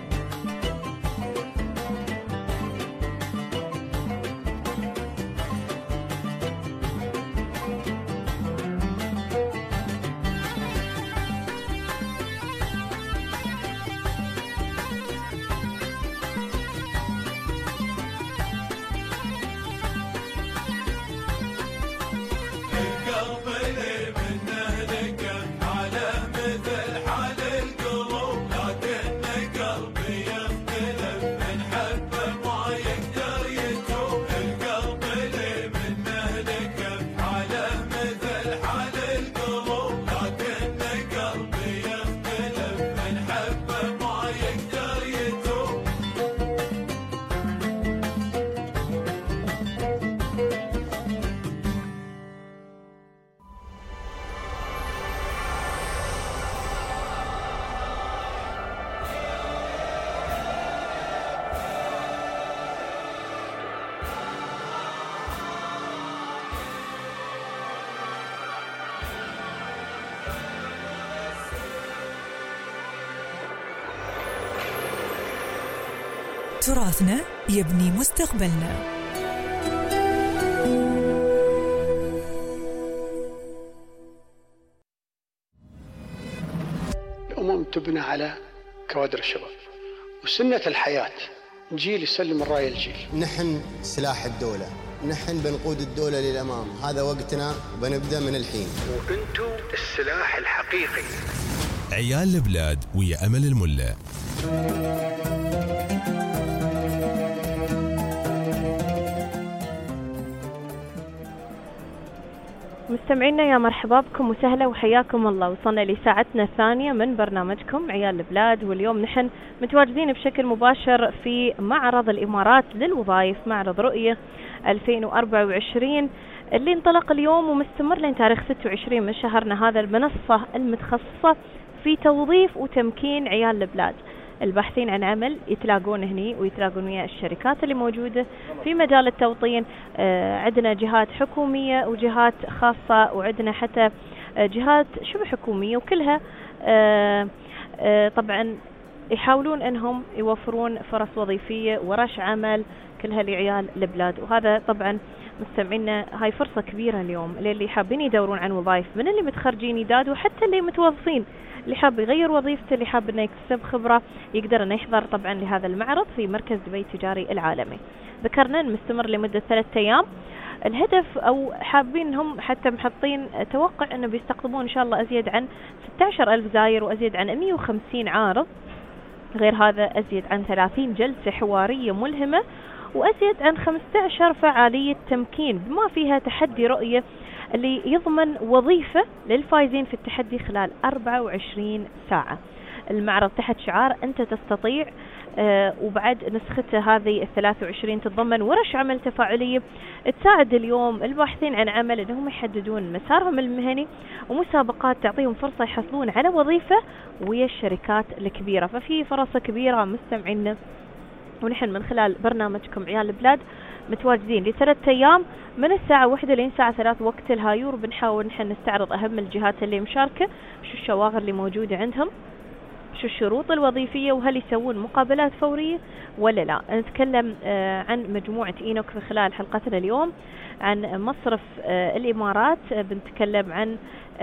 القلب اللي منه لقى حاله مثل حال القلوب، لكن قلبي يختلف من حبه ما يقدر يتوب. القلب اللي منه لقى حاله مثل حال القلوب، لكن قلبي يختلف من حبه ما يقدر يتوب. تراثنا يبني مستقبلنا. الأمم تبنى على كوادر الشباب، وسنة الحياة جيل يسلم الراية الجيل. نحن سلاح الدولة، نحن بنقود الدولة للأمام، هذا وقتنا وبنبدأ من الحين. وأنتم السلاح الحقيقي. عيال البلاد ويا أمل الملا. مستمعينا يا مرحبا بكم وسهلا وحياكم الله. وصلنا لساعتنا الثانية من برنامجكم عيال البلاد، واليوم نحن متواجدين بشكل مباشر في معرض الإمارات للوظائف، معرض رؤية 2024 اللي انطلق اليوم ومستمر لين تاريخ 26 من شهرنا هذا. المنصة المتخصصة في توظيف وتمكين عيال البلاد الباحثين عن عمل يتلاقون هني ويتلاقون ويا الشركات اللي موجودة في مجال التوطين. عندنا جهات حكومية وجهات خاصة، وعندنا حتى جهات شبه حكومية، وكلها طبعا يحاولون انهم يوفرون فرص وظيفية ورش عمل كلها لعيال البلاد. وهذا طبعا مستمعينا هاي فرصة كبيرة اليوم للي حابين يدورون عن وظائف، من اللي متخرجين جداد وحتى اللي متوظفين، اللي حاب يغير وظيفته، اللي حاب انه يكتسب خبرة، يقدر انه يحضر طبعا لهذا المعرض في مركز دبي التجاري العالمي. ذكرنا انه مستمر لمدة 3 أيام. الهدف او حابين انهم حتى محطين توقع انه بيستقطبون ان شاء الله ازيد عن 16,000 زاير وازيد عن 150 عارض. غير هذا ازيد عن 30 جلسة حوارية ملهمة، وازيد عن 15 فعالية تمكين بما فيها تحدي رؤية اللي يضمن وظيفة للفائزين في التحدي خلال 24 ساعة. المعرض تحت شعار أنت تستطيع، وبعد نسخته هذه 23 تتضمن ورش عمل تفاعلية تساعد اليوم الباحثين عن عمل انهم يحددون مسارهم المهني، ومسابقات تعطيهم فرصة يحصلون على وظيفة ويا الشركات الكبيرة. ففي فرص كبيرة مستمعينا، ونحن من خلال برنامجكم عيال البلاد متواجدين ل3 أيام من الساعة 1 لين الساعة 3 وقت الهايور. بنحاول نحن نستعرض أهم الجهات اللي مشاركة، شو الشواغر اللي موجودة عندهم، شو الشروط الوظيفية، وهل يسوون مقابلات فورية ولا لا. نتكلم عن مجموعة إينوك في خلال حلقتنا اليوم، عن مصرف الإمارات، بنتكلم عن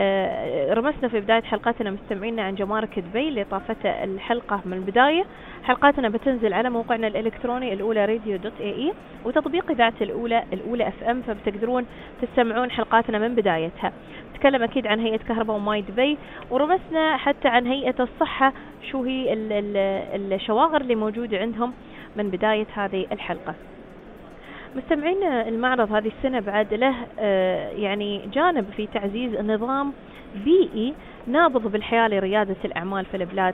رمسنا في بداية حلقاتنا مستمعينا عن جمارك دبي اللي طافته الحلقة من البداية. حلقاتنا بتنزل على موقعنا الإلكتروني الأولى radio.ae وتطبيق إذاعة الأولى FM، فبتقدرون تستمعون حلقاتنا من بدايتها. نتكلم أكيد عن هيئة كهرباء وماي دبي، ورمسنا حتى عن هيئة الصحة شو هي الشواغر اللي موجودة عندهم من بداية هذه الحلقة. مستمعين المعرض هذه السنة بعد له يعني جانب في تعزيز نظام بيئي نابض بالحياة لريادة الأعمال في البلاد،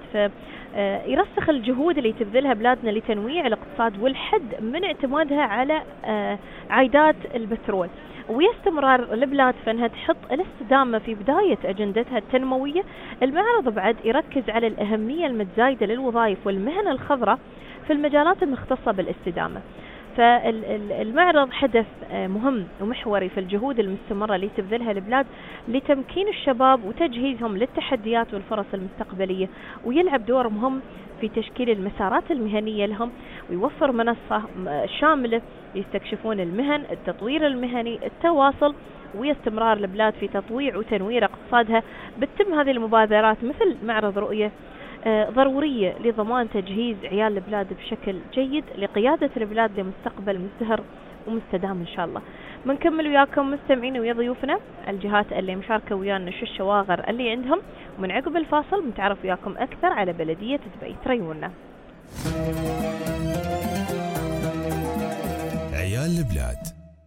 فيرسخ الجهود اللي تبذلها بلادنا لتنويع الاقتصاد والحد من اعتمادها على عائدات البترول، ويستمرار البلاد في أنها تحط الاستدامة في بداية أجندتها التنموية. المعرض بعد يركز على الأهمية المتزايدة للوظائف والمهن الخضراء في المجالات المختصة بالاستدامة. فالمعرض حدث مهم ومحوري في الجهود المستمرة اللي تبذلها البلاد لتمكين الشباب وتجهيزهم للتحديات والفرص المستقبلية، ويلعب دور مهم في تشكيل المسارات المهنية لهم، ويوفر منصة شاملة يستكشفون المهن، التطوير المهني، التواصل، واستمرار البلاد في تطويع وتنوير اقتصادها. بتتم هذه المبادرات مثل معرض رؤية ضرورية لضمان تجهيز عيال البلاد بشكل جيد لقيادة البلاد لمستقبل مزدهر ومستدام إن شاء الله. بنكمل وياكم مستمعين ويا ضيوفنا الجهات اللي مشاركة ويانا شو الشواغر اللي عندهم، ومن عقب الفاصل بنتعرف وياكم أكثر على بلدية دبي. تريونا عيال البلاد.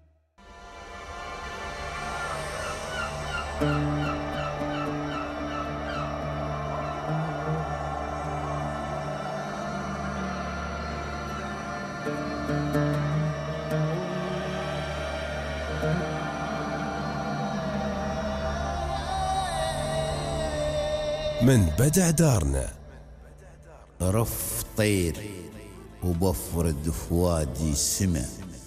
من بدع دارنا رف طير وبفرد فوادي سما،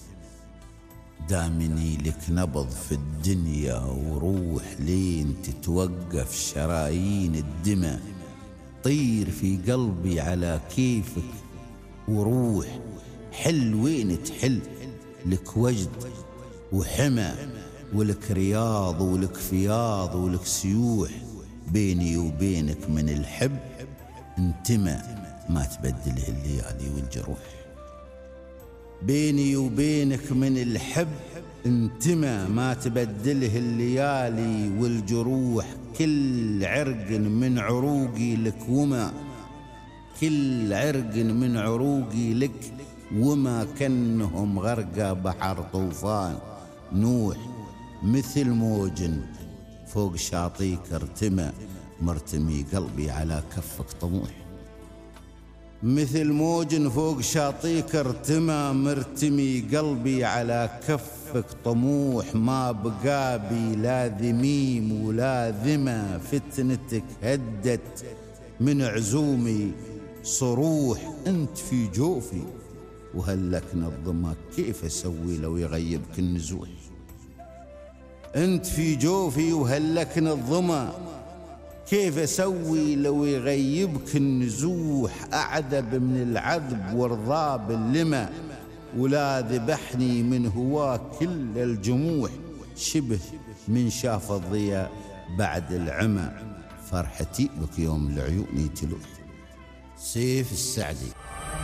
دامني لك نبض في الدنيا وروح لين تتوقف شرايين الدمى، طير في قلبي على كيفك وروح حل وين تحل، لك وجد وحمى ولك رياض ولك فياض ولك سيوح، بيني وبينك من الحب انتمى ما تبدله الليالي والجروح، بيني وبينك من الحب انتمى ما تبدله الليالي والجروح، كل عرق من عروقي لك وما، كل عرق من عروقي لك وما، كأنهم غرقى بحر طوفان نوح، مثل موج فوق شاطيك ارتمى، مرتمي قلبي على كفك طموح، مثل موج فوق شاطيك ارتمى، مرتمي قلبي على كفك طموح، ما بقابي لا ذميم ولا ذمى، فتنتك هدت من عزومي صروح، انت في جوفي وهلكنا الظما، كيف اسوي لو يغيبك النزوح، انت في جوفي وهلكنا الظما، كيف اسوي لو يغيبك النزوح، اعذب من العذب وارضاب اللمى، ولا ذبحني من هواك كل الجموح، شبه من شاف الضياء بعد العمى، فرحتي بك يوم لعيوني تلوح. سيف السعدي.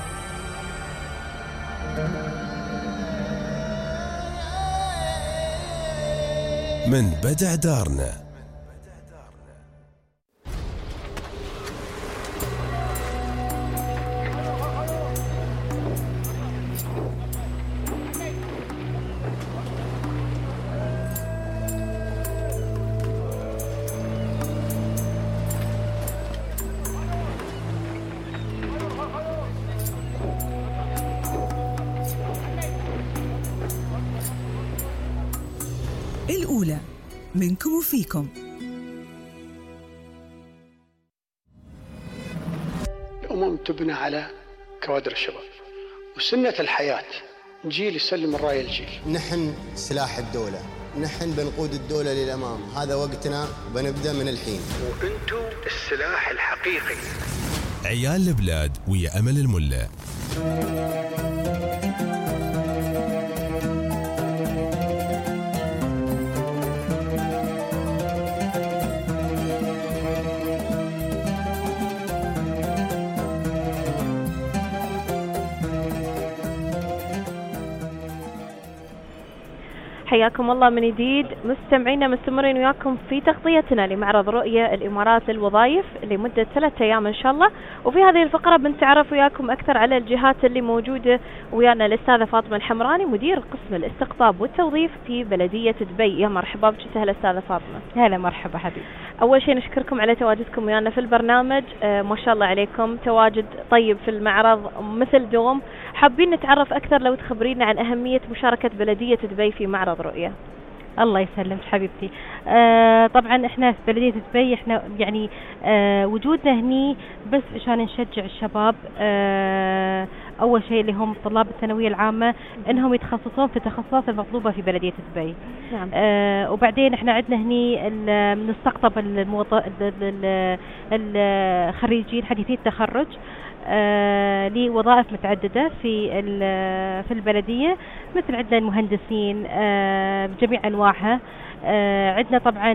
من بدع دارنا. الأولى منكم وفيكم. الأمم تبنى على كوادر الشباب، وسنة الحياة جيل يسلم الراية الجيل. نحن سلاح الدولة، نحن بنقود الدولة للأمام، هذا وقتنا وبنبدأ من الحين. وأنتم السلاح الحقيقي. عيال البلاد ويا أمل الملا. حياكم الله من جديد مستمعينا، مستمرين وياكم في تغطيتنا لمعرض رؤية الإمارات للوظائف لمدة 3 أيام إن شاء الله. وفي هذه الفقرة بنتعرف وياكم أكثر على الجهات اللي موجودة ويانا الأستاذة فاطمة الحمراني مدير قسم الاستقطاب والتوظيف في بلدية دبي. يا مرحبا بك. سهلا أستاذة فاطمة. هلا مرحبا حبيبي. أول شيء نشكركم على تواجدكم ويانا في البرنامج. ما شاء الله عليكم تواجد طيب في المعرض مثل دوم. حابين نتعرف أكثر لو تخبرينا عن أهمية مشاركة بلدية دبي في معرض رؤية. الله يسلمك حبيبتي. طبعا احنا في بلدية دبي احنا يعني وجودنا هني بس عشان نشجع الشباب أول شيء اللي هم طلاب الثانوية العامة إنهم يتخصصون في التخصصات المطلوبة في بلدية دبي. نعم. وبعدين إحنا عندنا هني نستقطب الخريجين حديثي التخرج لوظائف متعددة في البلدية، مثل عندنا المهندسين بجميع أنواعها، عندنا طبعا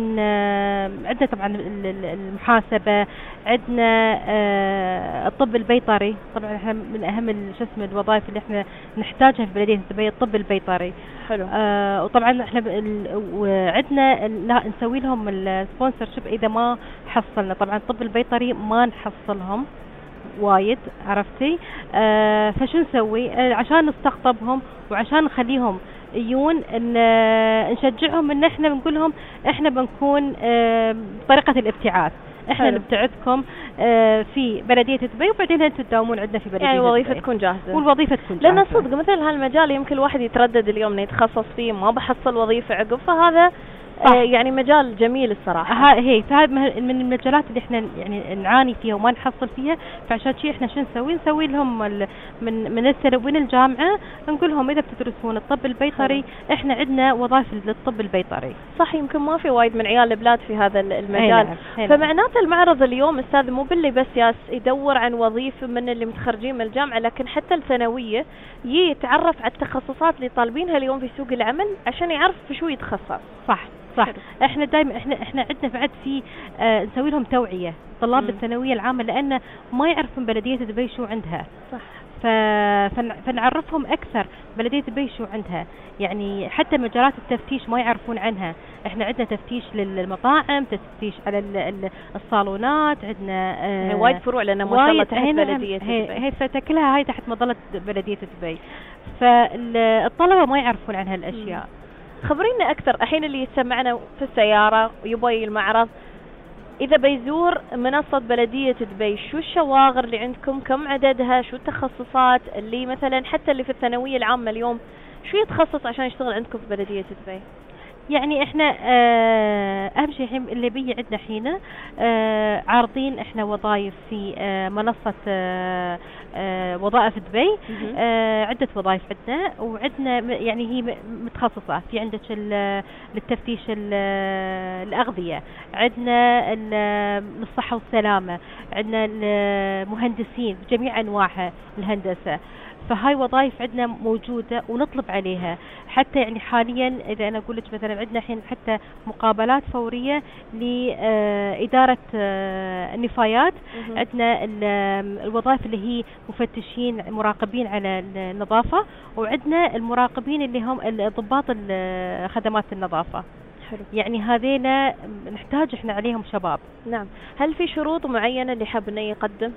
المحاسبة، عندنا الطب البيطري. طبعا احنا من اهم الوظائف اللي احنا نحتاجها في بلدية دبي الطب البيطري. حلو. وطبعا احنا وعندنا نسوي لهم السبونسرشيب اذا ما حصلنا. طبعا الطب البيطري ما نحصلهم وايد، عرفتي؟ فشو نسوي عشان نستقطبهم وعشان نخليهم يجون، نشجعهم ان احنا بنقول لهم احنا بنكون بطريقة الابتعاث، احنا نبتعثكم في بلدية دبي وبعدين انتم تداومون عندنا في بلدية يعني دبي. وظيفة تكون جاهزة. والوظيفة تكون جاهزة. لأن صدق مثل هالمجال يمكن الواحد يتردد اليوم انه يتخصص فيه، ما بحصل وظيفة عقب، فهذا يعني مجال جميل الصراحة. هي فهذا من المجالات اللي احنا يعني نعاني فيها وما نحصل فيها، فعشان شيء احنا شو نسوي لهم من الثانويين الجامعة نقول لهم اذا بتدرسون الطب البيطري احنا عندنا وظائف للطب البيطري. صح، يمكن ما في وايد من عيال البلاد في هذا المجال. فمعناته المعرض اليوم استاذ مو باللي بس يدور عن وظيفة من اللي متخرجين من الجامعة، لكن حتى الثانوية يتعرف على التخصصات اللي طالبينها اليوم في سوق العمل عشان يعرف في شو يتخصص. صح. احنا دائما احنا عندنا بعد في نسوي لهم توعية طلاب الثانوية العامة، لأن ما يعرفون بلدية دبي شو عندها. صح. فنعرفهم أكثر بلدية دبي شو عندها، يعني حتى مجالات التفتيش ما يعرفون عنها. احنا عندنا تفتيش للمطاعم، تفتيش على الصالونات، عندنا وايد فروع لنا ما شاء الله تحت بلدية دبي. هي كلها هاي تحت مظلة بلدية دبي، فالطلبة ما يعرفون عنها الأشياء. خبرينا أكثر الحين اللي يسمعنا في السيارة ويبغى المعرض، إذا بيزور منصة بلدية دبي، شو الشواغر اللي عندكم؟ كم عددها؟ شو التخصصات اللي مثلا حتى اللي في الثانوية العامة اليوم شو يتخصص عشان يشتغل عندكم في بلدية دبي؟ يعني احنا اهم شيء اللي بي عندنا حين عارضين احنا وظائف في منصة وظائف دبي. عدة وظائف عندنا، وعندنا يعني هي متخصصة في عندك للتفتيش الأغذية، عندنا الصحة والسلامة، عندنا المهندسين بجميع أنواعها الهندسة. فهاي وظائف عندنا موجودة ونطلب عليها. حتى يعني حاليا إذا أنا أقول لك مثلا عندنا الحين حتى مقابلات فورية لإدارة النفايات. عندنا الوظائف اللي هي مفتشين مراقبين على النظافة، وعندنا المراقبين اللي هم ضباط خدمات النظافة. حلو. يعني هذينا نحتاج احنا عليهم شباب. نعم. هل في شروط معينة اللي حاب انه يقدم؟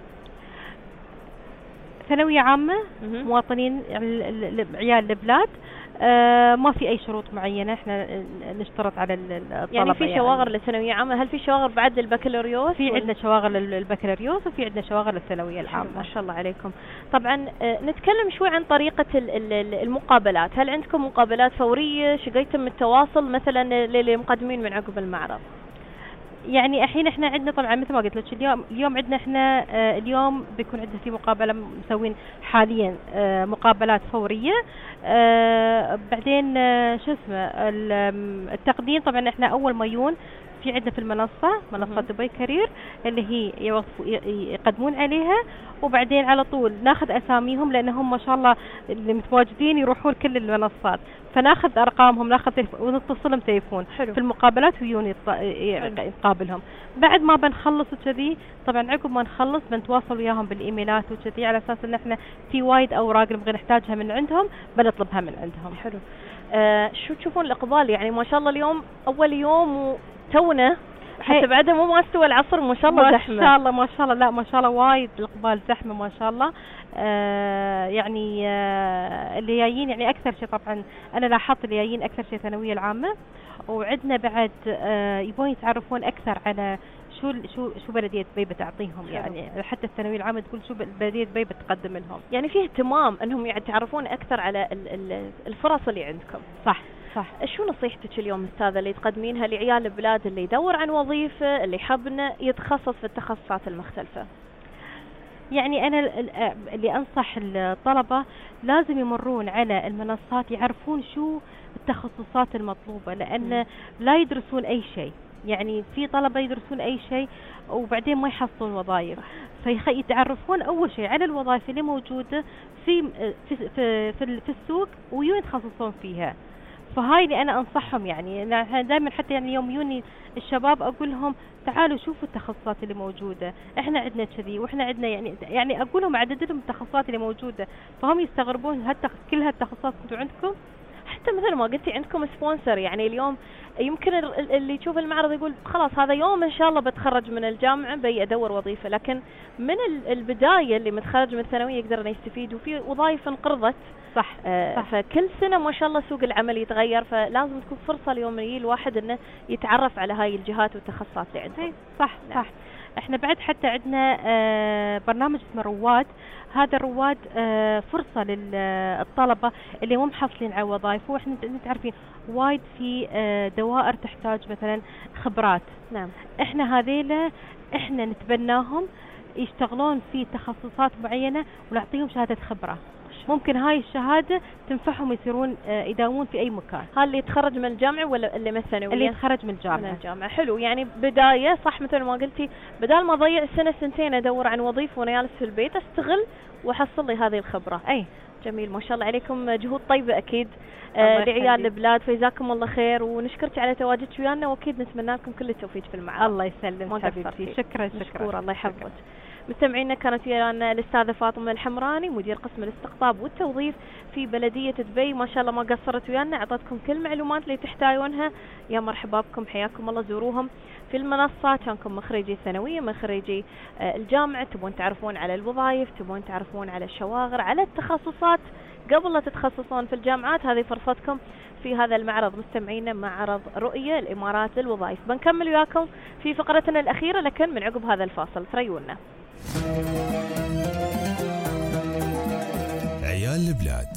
ثانوية عامة، مواطنين عيال البلاد، ما في أي شروط معينة احنا نشترط على الطلبة. يعني في شواغر للثانوية عامة، هل في شواغر بعد للبكالوريوس؟ في عندنا شواغر للبكالوريوس وفي عندنا شواغر للثانوية العامة. ما شاء الله عليكم. طبعا نتكلم شوي عن طريقة المقابلات. هل عندكم مقابلات فورية؟ شو يتم التواصل مثلا للمقدمين من عقب المعرض؟ يعني الحين احنا عندنا طبعا مثل ما قلت لك اليوم عندنا احنا اليوم بيكون عندنا في مقابله مسوين حاليا مقابلات فوريه. بعدين شو اسمه التقديم. طبعا احنا اول ما يجون في عندنا في منصة دبي كارير اللي هي يقدمون عليها، وبعدين على طول ناخذ اساميهم لانهم ما شاء الله اللي متواجدين يروحون كل المنصات، فناخذ ارقامهم، ناخذ ونتصلهم تليفون. حلو. في المقابلات ويجون يقابلهم. بعد ما بنخلص وكذي، طبعا عقب ما نخلص بنتواصل وياهم بالايميلات وكذي، على اساس ان احنا في وايد اوراق نبغى نحتاجها من عندهم بنطلبها من عندهم. حلو. شو تشوفون الاقبال؟ يعني ما شاء الله اليوم اول يوم وتونا حتى بعدها مو ما استوى العصر، ما شاء الله زحمه. ما شاء الله ما شاء الله، لا ما شاء الله وايد الاقبال زحمه ما شاء الله. يعني اللي جايين يعني اكثر شيء، طبعا انا لاحظت اللي جايين اكثر شيء ثانويه العامه، وعندنا بعد يبون يتعرفون اكثر على شو بلدية دبي بتعطيهم. يعني حتى الثانوية العامة تقول شو بلدية دبي بتقدم لهم. يعني فيه اهتمام انهم يتعرفون اكثر على الفرص اللي عندكم. صح. شو نصيحتك اليوم استاذة اللي تقدمينها لعيال البلاد اللي يدور عن وظيفة، اللي حاب انه يتخصص في التخصصات المختلفة؟ يعني أنا اللي أنصح الطلبة لازم يمرون على المنصات، يعرفون شو التخصصات المطلوبة، لأن لا يدرسون أي شيء. يعني في طلبة يدرسون أي شيء وبعدين ما يحصلون وظائف، فيتعرفون أول شيء على الوظائف اللي موجودة في السوق ويتخصصون فيها. فهاي اللي أنا أنصحهم. يعني دائما حتى يعني يوم يوني الشباب أقول لهم تعالوا شوفوا التخصصات اللي موجودة، إحنا عندنا كذي وإحنا عندنا يعني أقول لهم عدد لهم التخصصات اللي موجودة، فهم يستغربون كل هالتخصصات أنتوا عندكم. حتى مثل ما قلتي عندكم سبونسر. يعني اليوم يمكن اللي يشوف المعرض يقول خلاص هذا يوم إن شاء الله بتخرج من الجامعة أدور وظيفة، لكن من البداية اللي متخرج من الثانوية يقدر أن يستفيد، وفي وظائف انقرضت. صح. فكل سنة ما شاء الله سوق العمل يتغير، فلازم تكون فرصة اليوم يجي الواحد إنه يتعرف على هاي الجهات والتخصصات اللي عندهم. صح. نعم. صح. احنا بعد حتى عندنا برنامج اسمه رواد. هذا الرواد فرصة للطلبة اللي مو محصلين على وظائف. واحنا عارفين وايد في دوائر تحتاج مثلا خبرات. نعم. احنا هذيلا احنا نتبناهم يشتغلون في تخصصات معينة ونعطيهم شهادة خبرة. ممكن هاي الشهادة تنفعهم يصيرون يداومون في أي مكان. هل اللي يتخرج من الجامعة ولا اللي من الثانوية؟ اللي يتخرج من الجامعة. حلو. يعني بداية صح مثل ما قلتي، بدال ما أضيع سنة سنتين أدور عن وظيفة وأنا جالس في البيت، أستغل وأحصل لي هذه الخبرة. أي جميل. ما شاء الله عليكم، جهود طيبة أكيد لعيال البلاد. فجزاكم الله خير ونشكرك على تواجدك ويانا، وأكيد نتمنى لكم كل التوفيق في المعرض. الله يسلمك حبيبتي. شكرا. الله يحفظك. مستمعينا كانت ويانا الأستاذة فاطمة الحمراني مدير قسم الاستقطاب والتوظيف في بلدية دبي. ما شاء الله ما قصرت ويانا، أعطتكم كل المعلومات اللي تحتاجونها. يا مرحبا بكم، حياكم الله. زوروهم في المنصة، كانكم مخرجي ثانوية، مخرجي الجامعة، تبون تعرفون على الوظائف، تبون تعرفون على الشواغر، على التخصصات قبل لا تتخصصون في الجامعات. هذه فرصتكم في هذا المعرض. مستمعينا معرض رؤية الإمارات للوظائف. بنكمل وياكم في فقرتنا الأخيرة، لكن من عقب هذا الفاصل. تريونا عيال البلاد.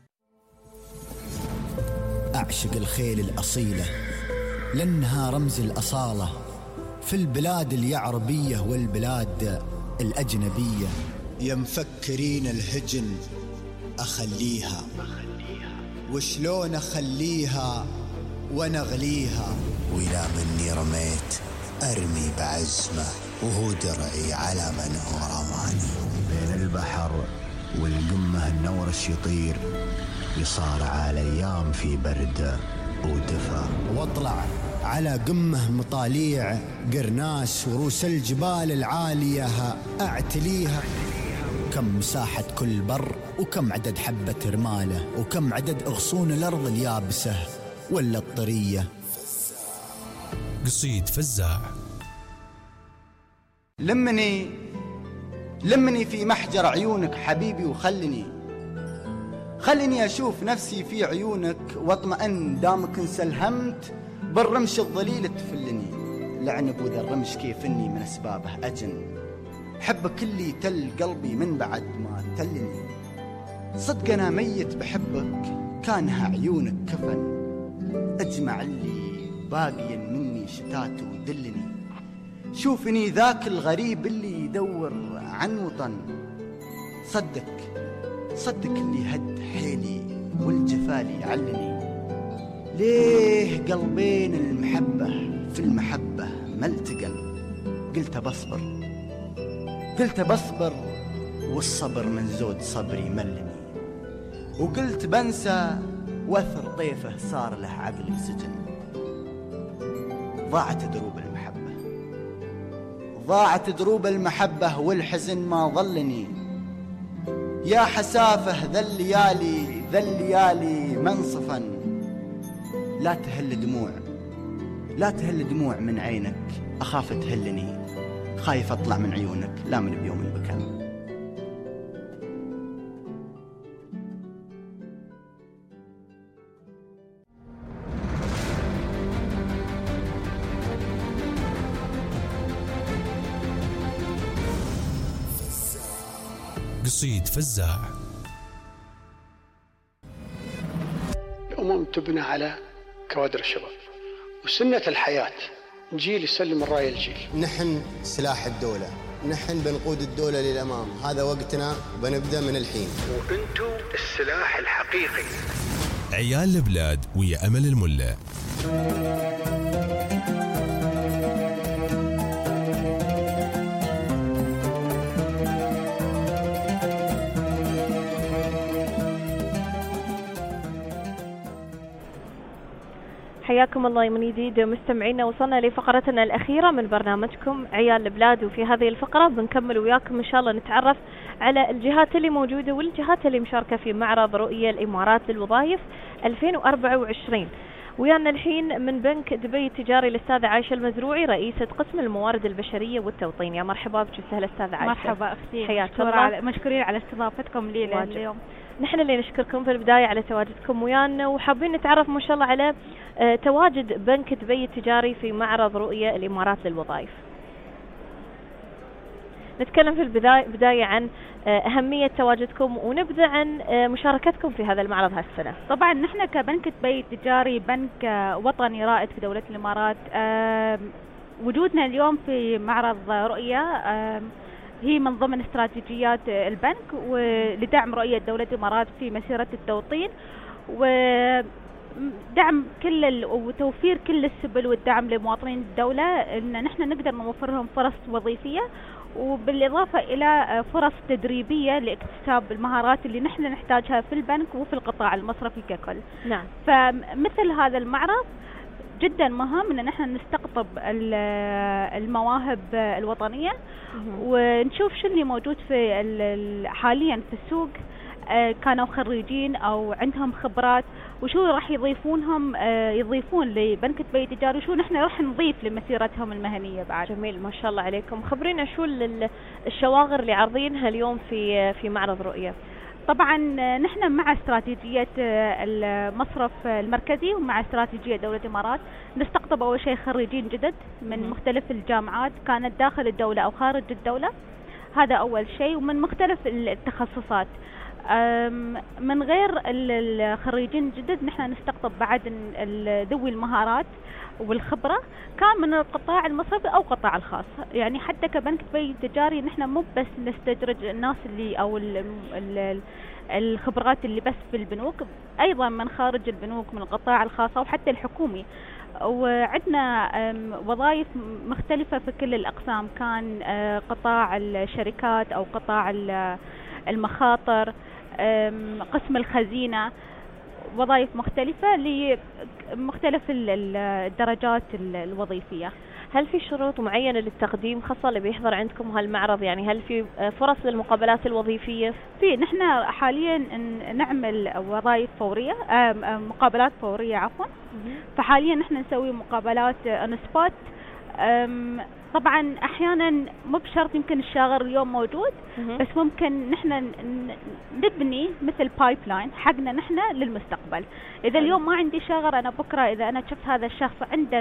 أعشق الخيل الأصيلة لأنها رمز الأصالة في البلاد اليعربية والبلاد الأجنبية. يا مفكرين الهجن أخليها، وشلون أخليها ونغليها، وإذا مني رميت أرمي بعزمه، وهو درعي على من هو رماني. بين البحر والقمة النورش يطير، يصارع الأيام في برد ودفا، واطلع على قمة مطاليع قرناس وروس الجبال العالية أعتليها. كم مساحة كل بر، وكم عدد حبة رمالة، وكم عدد أغصون الأرض اليابسة ولا الطرية. قصيد فزاع. لمني في محجر عيونك حبيبي، خلني أشوف نفسي في عيونك واطمئن، دامك انسلهمت بالرمش الظليل تفلني. لعنب وذا الرمش كيف اني من اسبابه أجن، حبك اللي تل قلبي من بعد ما تلني. صدق أنا ميت بحبك، كانها عيونك كفن، أجمع اللي باقي مني شتات ودلني. شوفني ذاك الغريب اللي يدور عن وطن، صدق اللي هد حيلي والجفالي علني. ليه قلبين المحبة في المحبة ما التقن، قلت بصبر والصبر من زود صبري ملني. وقلت بنسى وثر طيفه صار له عقل بسجن. ضاعت دروب المحبة والحزن ما ظلني. يا حسافة ذا الليالي منصفا، لا تهل دموع من عينك، أخاف تهلني، خايف أطلع من عيونك لا من بيوم بكم. قصيد فزاع. الأمم تبنى على كوادر الشباب، وسنة الحياة جيل يسلم الراية الجيل. نحن سلاح الدولة، نحن بنقود الدولة للأمام. هذا وقتنا وبنبدأ من الحين. وأنتم السلاح الحقيقي. عيال البلاد ويا أمل الملا. حياكم الله من جديد مستمعينا. وصلنا لفقرتنا الأخيرة من برنامجكم عيال البلاد، وفي هذه الفقرة بنكمل وياكم إن شاء الله نتعرف على الجهات اللي موجودة والجهات اللي مشاركة في معرض رؤية الإمارات للوظائف 2024. ويانا الحين من بنك دبي التجاري الأستاذة عايشة المزروعي، رئيسة قسم الموارد البشرية والتوطين. يا مرحبا بك وسهلا أستاذة عايشة. مرحبا أختي، حياك الله. مشكورين على استضافتكم لي اليوم. نحن اللي نشكركم في البداية على تواجدكم ويانا، وحابين نتعرف ما شاء الله على تواجد بنك دبي التجاري في معرض رؤية الإمارات للوظائف. نتكلم في البداية عن أهمية تواجدكم، ونبدأ عن مشاركتكم في هذا المعرض هالسنة. طبعا نحن كبنك دبي التجاري بنك وطني رائد في دولة الإمارات. وجودنا اليوم في معرض رؤية هي من ضمن استراتيجيات البنك ولدعم رؤية دولة الإمارات في مسيرة التوطين، ودعم وتوفير كل السبل والدعم لمواطنين الدولة ان نحن نقدر نوفر لهم فرص وظيفية، وبالإضافة إلى فرص تدريبية لاكتساب المهارات اللي نحن نحتاجها في البنك وفي القطاع المصرفي ككل. نعم. فمثل هذا المعرض جدا مهم ان نحن نستقطب المواهب الوطنية ونشوف شو اللي موجود في حاليا في السوق، كانوا خريجين او عندهم خبرات، وشو راح يضيفون لبنك دبي التجاري، وشو نحن راح نضيف لمسيرتهم المهنية بعد. جميل، ما شاء الله عليكم. خبرينا شو الشواغر اللي عارضينها اليوم في معرض رؤية. طبعا نحن مع استراتيجية المصرف المركزي ومع استراتيجية دولة الإمارات نستقطب أول شيء خريجين جدد من مختلف الجامعات كانت داخل الدولة أو خارج الدولة، هذا أول شيء، ومن مختلف التخصصات. من غير الخريجين الجدد نحن نستقطب بعد ذوي المهارات والخبرة كان من القطاع المصرفي أو قطاع الخاص. يعني حتى كبنك دبي التجاري نحن مو بس نستدرج الناس اللي أو الخبرات اللي بس في البنوك، أيضا من خارج البنوك من القطاع الخاص أو حتى الحكومي. وعندنا وظائف مختلفة في كل الأقسام، كان قطاع الشركات أو قطاع المخاطر، قسم الخزينة، وظائف مختلفة لمختلف الدرجات الوظيفية. هل في شروط معينة للتقديم خاصة اللي بيحضر عندكم هالمعرض؟ يعني هل في فرص للمقابلات الوظيفية؟ نحن حاليا نعمل وظائف فورية، مقابلات فورية عفوا. فحاليا نحن نسوي مقابلات اون سبوت. طبعا احيانا مو بشرط يمكن الشاغر اليوم موجود، بس ممكن نحن نبني مثل بايب لاين حقنا نحن للمستقبل. اذا اليوم ما عندي شاغر، انا بكره اذا انا شفت هذا الشخص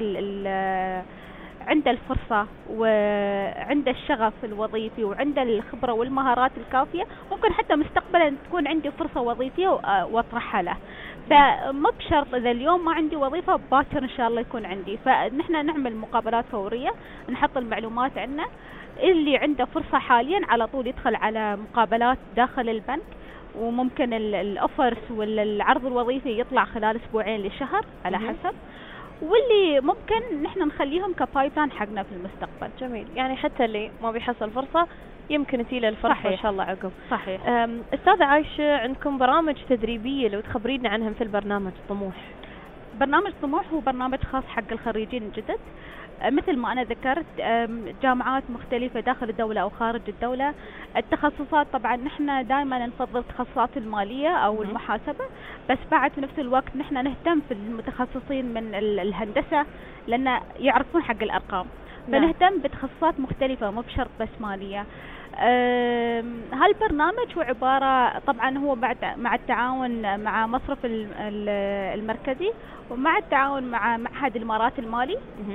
عنده الفرصة وعنده الشغف الوظيفي وعنده الخبرة والمهارات الكافية، ممكن حتى مستقبلا تكون عندي فرصة وظيفية واطرحها له. فمو بشرط اذا اليوم ما عندي وظيفة باكر ان شاء الله يكون عندي. فنحن نعمل مقابلات فورية، نحط المعلومات عندنا، اللي عنده فرصة حاليا على طول يدخل على مقابلات داخل البنك، وممكن الاوفرز والعرض الوظيفي يطلع خلال اسبوعين لشهر على حسب، واللي ممكن نحن نخليهم كبايبلاين حقنا في المستقبل. جميل، يعني حتى اللي ما بيحصل فرصة يمكن تيله الفرصة. صحيح. إن شاء الله عقب. صحيح. أستاذة عايشة، عندكم برامج تدريبية لو تخبرينا عنهم في البرنامج طموح. برنامج طموح هو برنامج خاص حق الخريجين الجدد، مثل ما أنا ذكرت، جامعات مختلفة داخل الدولة أو خارج الدولة. التخصصات طبعا نحن دائما نفضل التخصصات المالية أو المحاسبة، بس بعد في نفس الوقت نحن نهتم في المتخصصين من الهندسة لأن يعرفون حق الأرقام. فنهتم بتخصصات مختلفة مو بشرط بس مالية. هالبرنامج هو عبارة طبعا هو مع التعاون مع مصرف المركزي ومع التعاون مع معهد الإمارات المالي.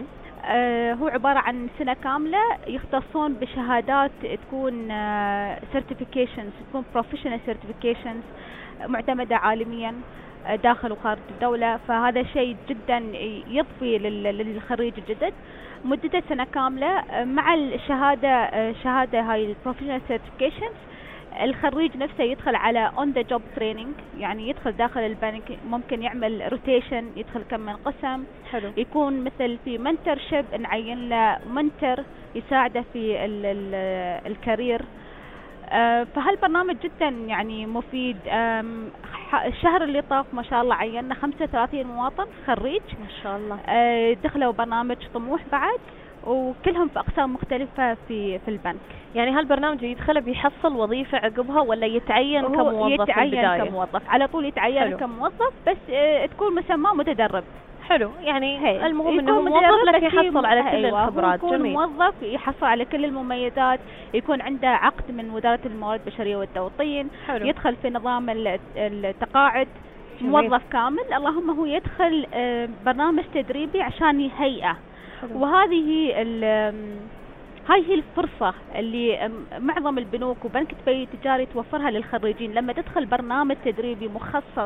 هو عبارة عن سنة كاملة يختصون بشهادات تكون certifications، تكون professional certifications معتمدة عالميا داخل وخارج الدولة. فهذا شيء جدا يضفي للخريج الجدد. مدته سنة كاملة مع الشهادة، شهادة هاي professional certifications. الخريج نفسه يدخل على on the job training، يعني يدخل داخل البنك، ممكن يعمل روتيشن، يدخل كم من قسم. حلو. يكون مثل في mentorship، نعين له منتر يساعده في الكارير. فهالبرنامج جدا يعني مفيد. الشهر اللي طاف ما شاء الله عيننا 35 مواطن خريج ما شاء الله، دخلوا برنامج طموح بعد، وكلهم في أقسام مختلفة في البنك. يعني هالبرنامج يدخله بيحصل وظيفة عقبها ولا يتعين كموظف؟ يتعين كموظف على طول، يتعين حلو. كموظف، بس تكون مسمى متدرب. حلو، يعني المهم انه موظف لكن يحصل على كل الخبرات. يكون جميل. موظف يحصل على كل المميزات، يكون عنده عقد من وزارة الموارد البشرية والتوطين. حلو. يدخل في نظام التقاعد. جميل. موظف كامل، اللهم هو يدخل برنامج تدريبي عشان هيئة. وهذه هاي هي الفرصة اللي معظم البنوك وبنك دبي التجاري توفرها للخريجين. لما تدخل برنامج تدريبي مخصص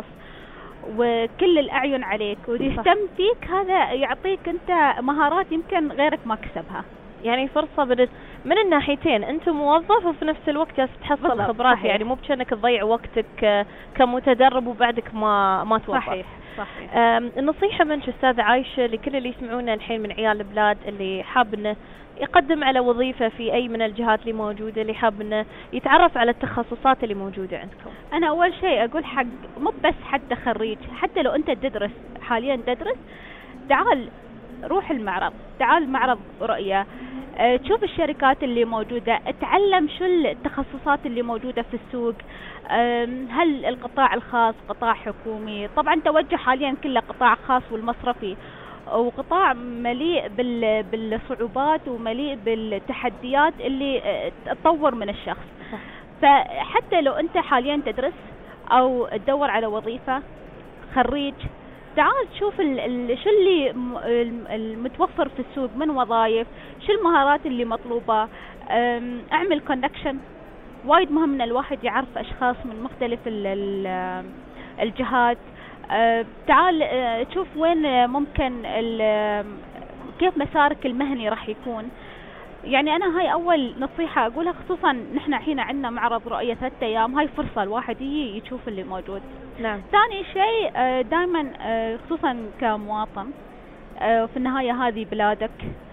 وكل الأعين عليك ويهتم فيك، هذا يعطيك أنت مهارات يمكن غيرك ما كسبها. يعني فرصة من الناحيتين، أنت موظف وفي نفس الوقت تحصل خبرات. يعني مو بشأنك تضيع وقتك كمتدرب وبعدك ما توظف. صحيح. النصيحة منك أستاذة عايشة لكل اللي يسمعونا الحين من عيال البلاد، اللي حاب انه يقدم على وظيفة في أي من الجهات اللي موجودة، اللي حاب انه يتعرف على التخصصات اللي موجودة عندكم؟ أنا أول شيء أقول حق مو بس حتى خريج، حتى لو أنت تدرس حاليا تعال روح المعرض، تعال معرض رؤية، تشوف الشركات اللي موجودة، اتعلم شو التخصصات اللي موجودة في السوق. هل القطاع الخاص، قطاع حكومي؟ طبعا توجه حاليا كله قطاع خاص والمصرفي، وقطاع مليء بالصعوبات ومليء بالتحديات اللي تطور من الشخص. فحتى لو انت حاليا تدرس او تدور على وظيفة خريج، تعال شوف شو اللي المتوفر في السوق من وظائف، شو المهارات اللي مطلوبة. اعمل كونكشن. وايد مهم ان الواحد يعرف اشخاص من مختلف الجهات. تعال تشوف وين ممكن كيف مسارك المهني راح يكون. يعني انا هاي اول نصيحة اقولها، خصوصا نحن الحين عندنا معرض رؤية 3 أيام، هاي فرصة الواحد يشوف اللي موجود. نعم. ثاني شيء دائما خصوصا كمواطن، في النهاية هذه بلادك.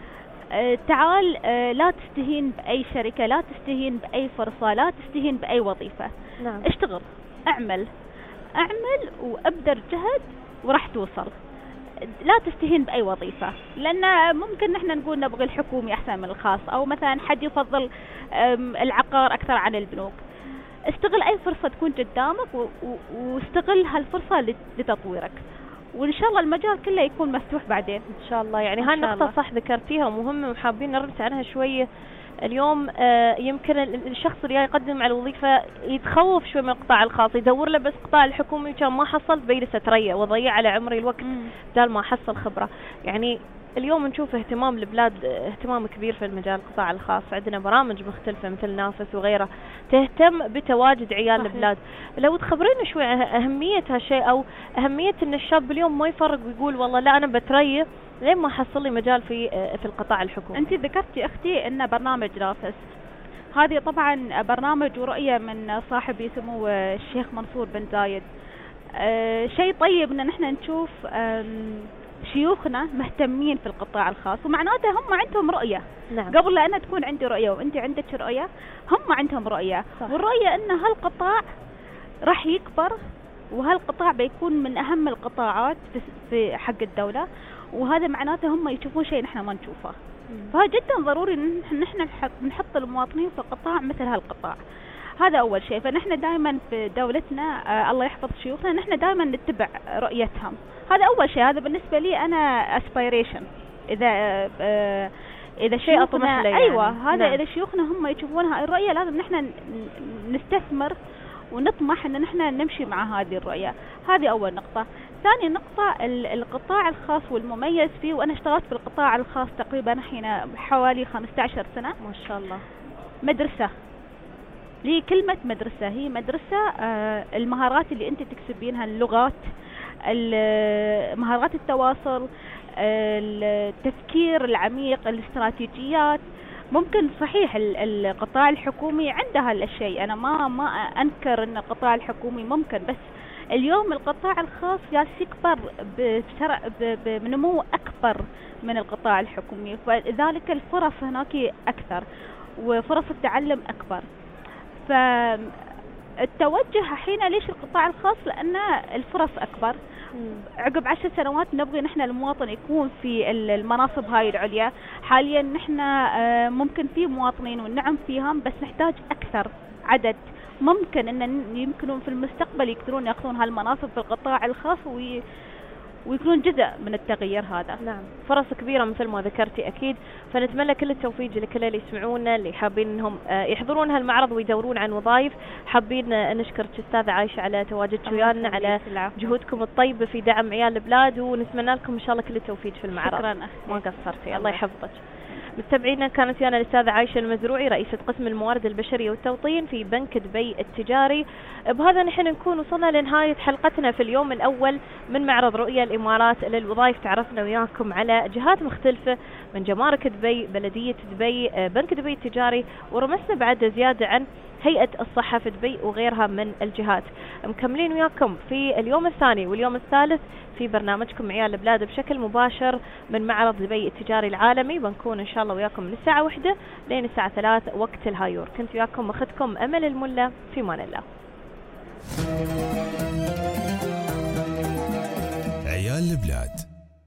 تعال لا تستهين بأي شركة، لا تستهين بأي فرصة، لا تستهين بأي وظيفة. نعم. اشتغل، اعمل وابذل جهد وراح توصل. لا تستهين بأي وظيفة، لأن ممكن نحن نقول نبغي الحكومي أحسن من الخاص، أو مثلا حد يفضل العقار أكثر عن البنوك. استغل أي فرصة تكون قدامك واستغل هالفرصة لتطويرك، وإن شاء الله المجال كله يكون مفتوح بعدين إن شاء الله. يعني هاي النقطة صح ذكرتيها ومهمة وحابين نرد عنها شوية. اليوم يمكن الشخص اللي يقدم على الوظيفة يتخوف شوي من القطاع الخاص، يدور له بس قطاع الحكومي، كان ما حصل بيجلس اتريا وضيع على عمري الوقت بدال ما احصل خبرة. يعني اليوم نشوف اهتمام البلاد، اهتمام كبير في المجال القطاع الخاص. عندنا برامج مختلفة مثل نافس وغيرها تهتم بتواجد عيال البلاد. لو تخبرينا شوي أهمية هالشيء، أو أهمية إن الشاب اليوم ما يفرق ويقول والله لا أنا بتريا لين ما حصل لي مجال في القطاع الحكومي. أنت ذكرتي أختي إن برنامج نافس، هذه طبعا برنامج ورؤية من صاحب يسموه الشيخ منصور بن زايد. شيء طيب إن نحن نشوف شيوخنا مهتمين في القطاع الخاص، ومعناته هم عندهم رؤية. نعم. قبل لا أنا تكون عندي رؤية وأنت عندك رؤية، هم عندهم رؤية. صح. والرؤية إن هالقطاع راح يكبر، وهالقطاع بيكون من أهم القطاعات في حق الدولة، وهذا معناته هم يشوفون شيء نحن ما نشوفه. فهذا جدا ضروري إن نحن نحط المواطنين في قطاع مثل هالقطاع. هذا أول شيء. فنحن دائما في دولتنا الله يحفظ شيوخنا، نحن دائما نتبع رؤيتهم. هذا أول شيء. هذا بالنسبة لي أنا aspiration. إذا شيء أطمح له. أيوة يعني. هذا. نعم. إذا شيوخنا هم يشوفونها الرؤية، لازم نحن نستثمر ونطمح إن نحن نمشي مع هذه الرؤية. هذه أول نقطة. ثاني نقطة القطاع الخاص والمميز فيه، وأنا اشتغلت في القطاع الخاص تقريبا حين حوالي 15 سنة. ما شاء الله. مدرسة، لي كلمة مدرسة، هي مدرسة المهارات اللي أنت تكسبينها، اللغات، مهارات التواصل، التفكير العميق، الاستراتيجيات. ممكن صحيح القطاع الحكومي عنده هالشيء، أنا ما أنكر أن القطاع الحكومي ممكن، بس اليوم القطاع الخاص جالس يكبر بنمو أكبر من القطاع الحكومي، فلذلك الفرص هناك أكثر وفرص التعلم أكبر. فالتوجه حين ليش القطاع الخاص؟ لأن الفرص أكبر. عقب 10 سنوات نبغي نحن المواطن يكون في المناصب هاي العليا. حاليا نحن ممكن في مواطنين والنعم فيهم، بس نحتاج أكثر عدد. ممكن أن يمكنون في المستقبل يقدرون يأخذون هالمناصب في القطاع الخاص ويكونون جزء من التغيير هذا. نعم، فرص كبيرة مثل ما ذكرتي أكيد. فنتمنى كل التوفيق لكل اللي يسمعونا، اللي حابين أنهم يحضرون هالمعرض ويدورون عن وظائف. حابين نشكرك أستاذة عايشة على تواجدك ويانا، على جهودكم الطيبة في دعم عيال البلاد، ونتمنى لكم إن شاء الله كل التوفيق في المعرض. شكرا ما قصرتي، الله يحفظك. مستمعينا، كانت ويانا الأستاذة عايشة المزروعي، رئيسة قسم الموارد البشرية والتوطين في بنك دبي التجاري. بهذا نحن نكون وصلنا لنهاية حلقتنا في اليوم الأول من معرض رؤية الإمارات للوظائف. تعرفنا وياكم على جهات مختلفة من جمارك دبي، بلدية دبي، بنك دبي التجاري، ورمسنا بعد زيادة عن هيئة الصحة في دبي وغيرها من الجهات. مكملين وياكم في اليوم الثاني واليوم الثالث في برنامجكم عيال البلاد بشكل مباشر من معرض دبي التجاري العالمي. بنكون إن شاء الله وياكم من الساعة 1 لين الساعة 3 وقت الهايور. كنت وياكم أختكم أمل الملا، في مان الله. عيال البلاد.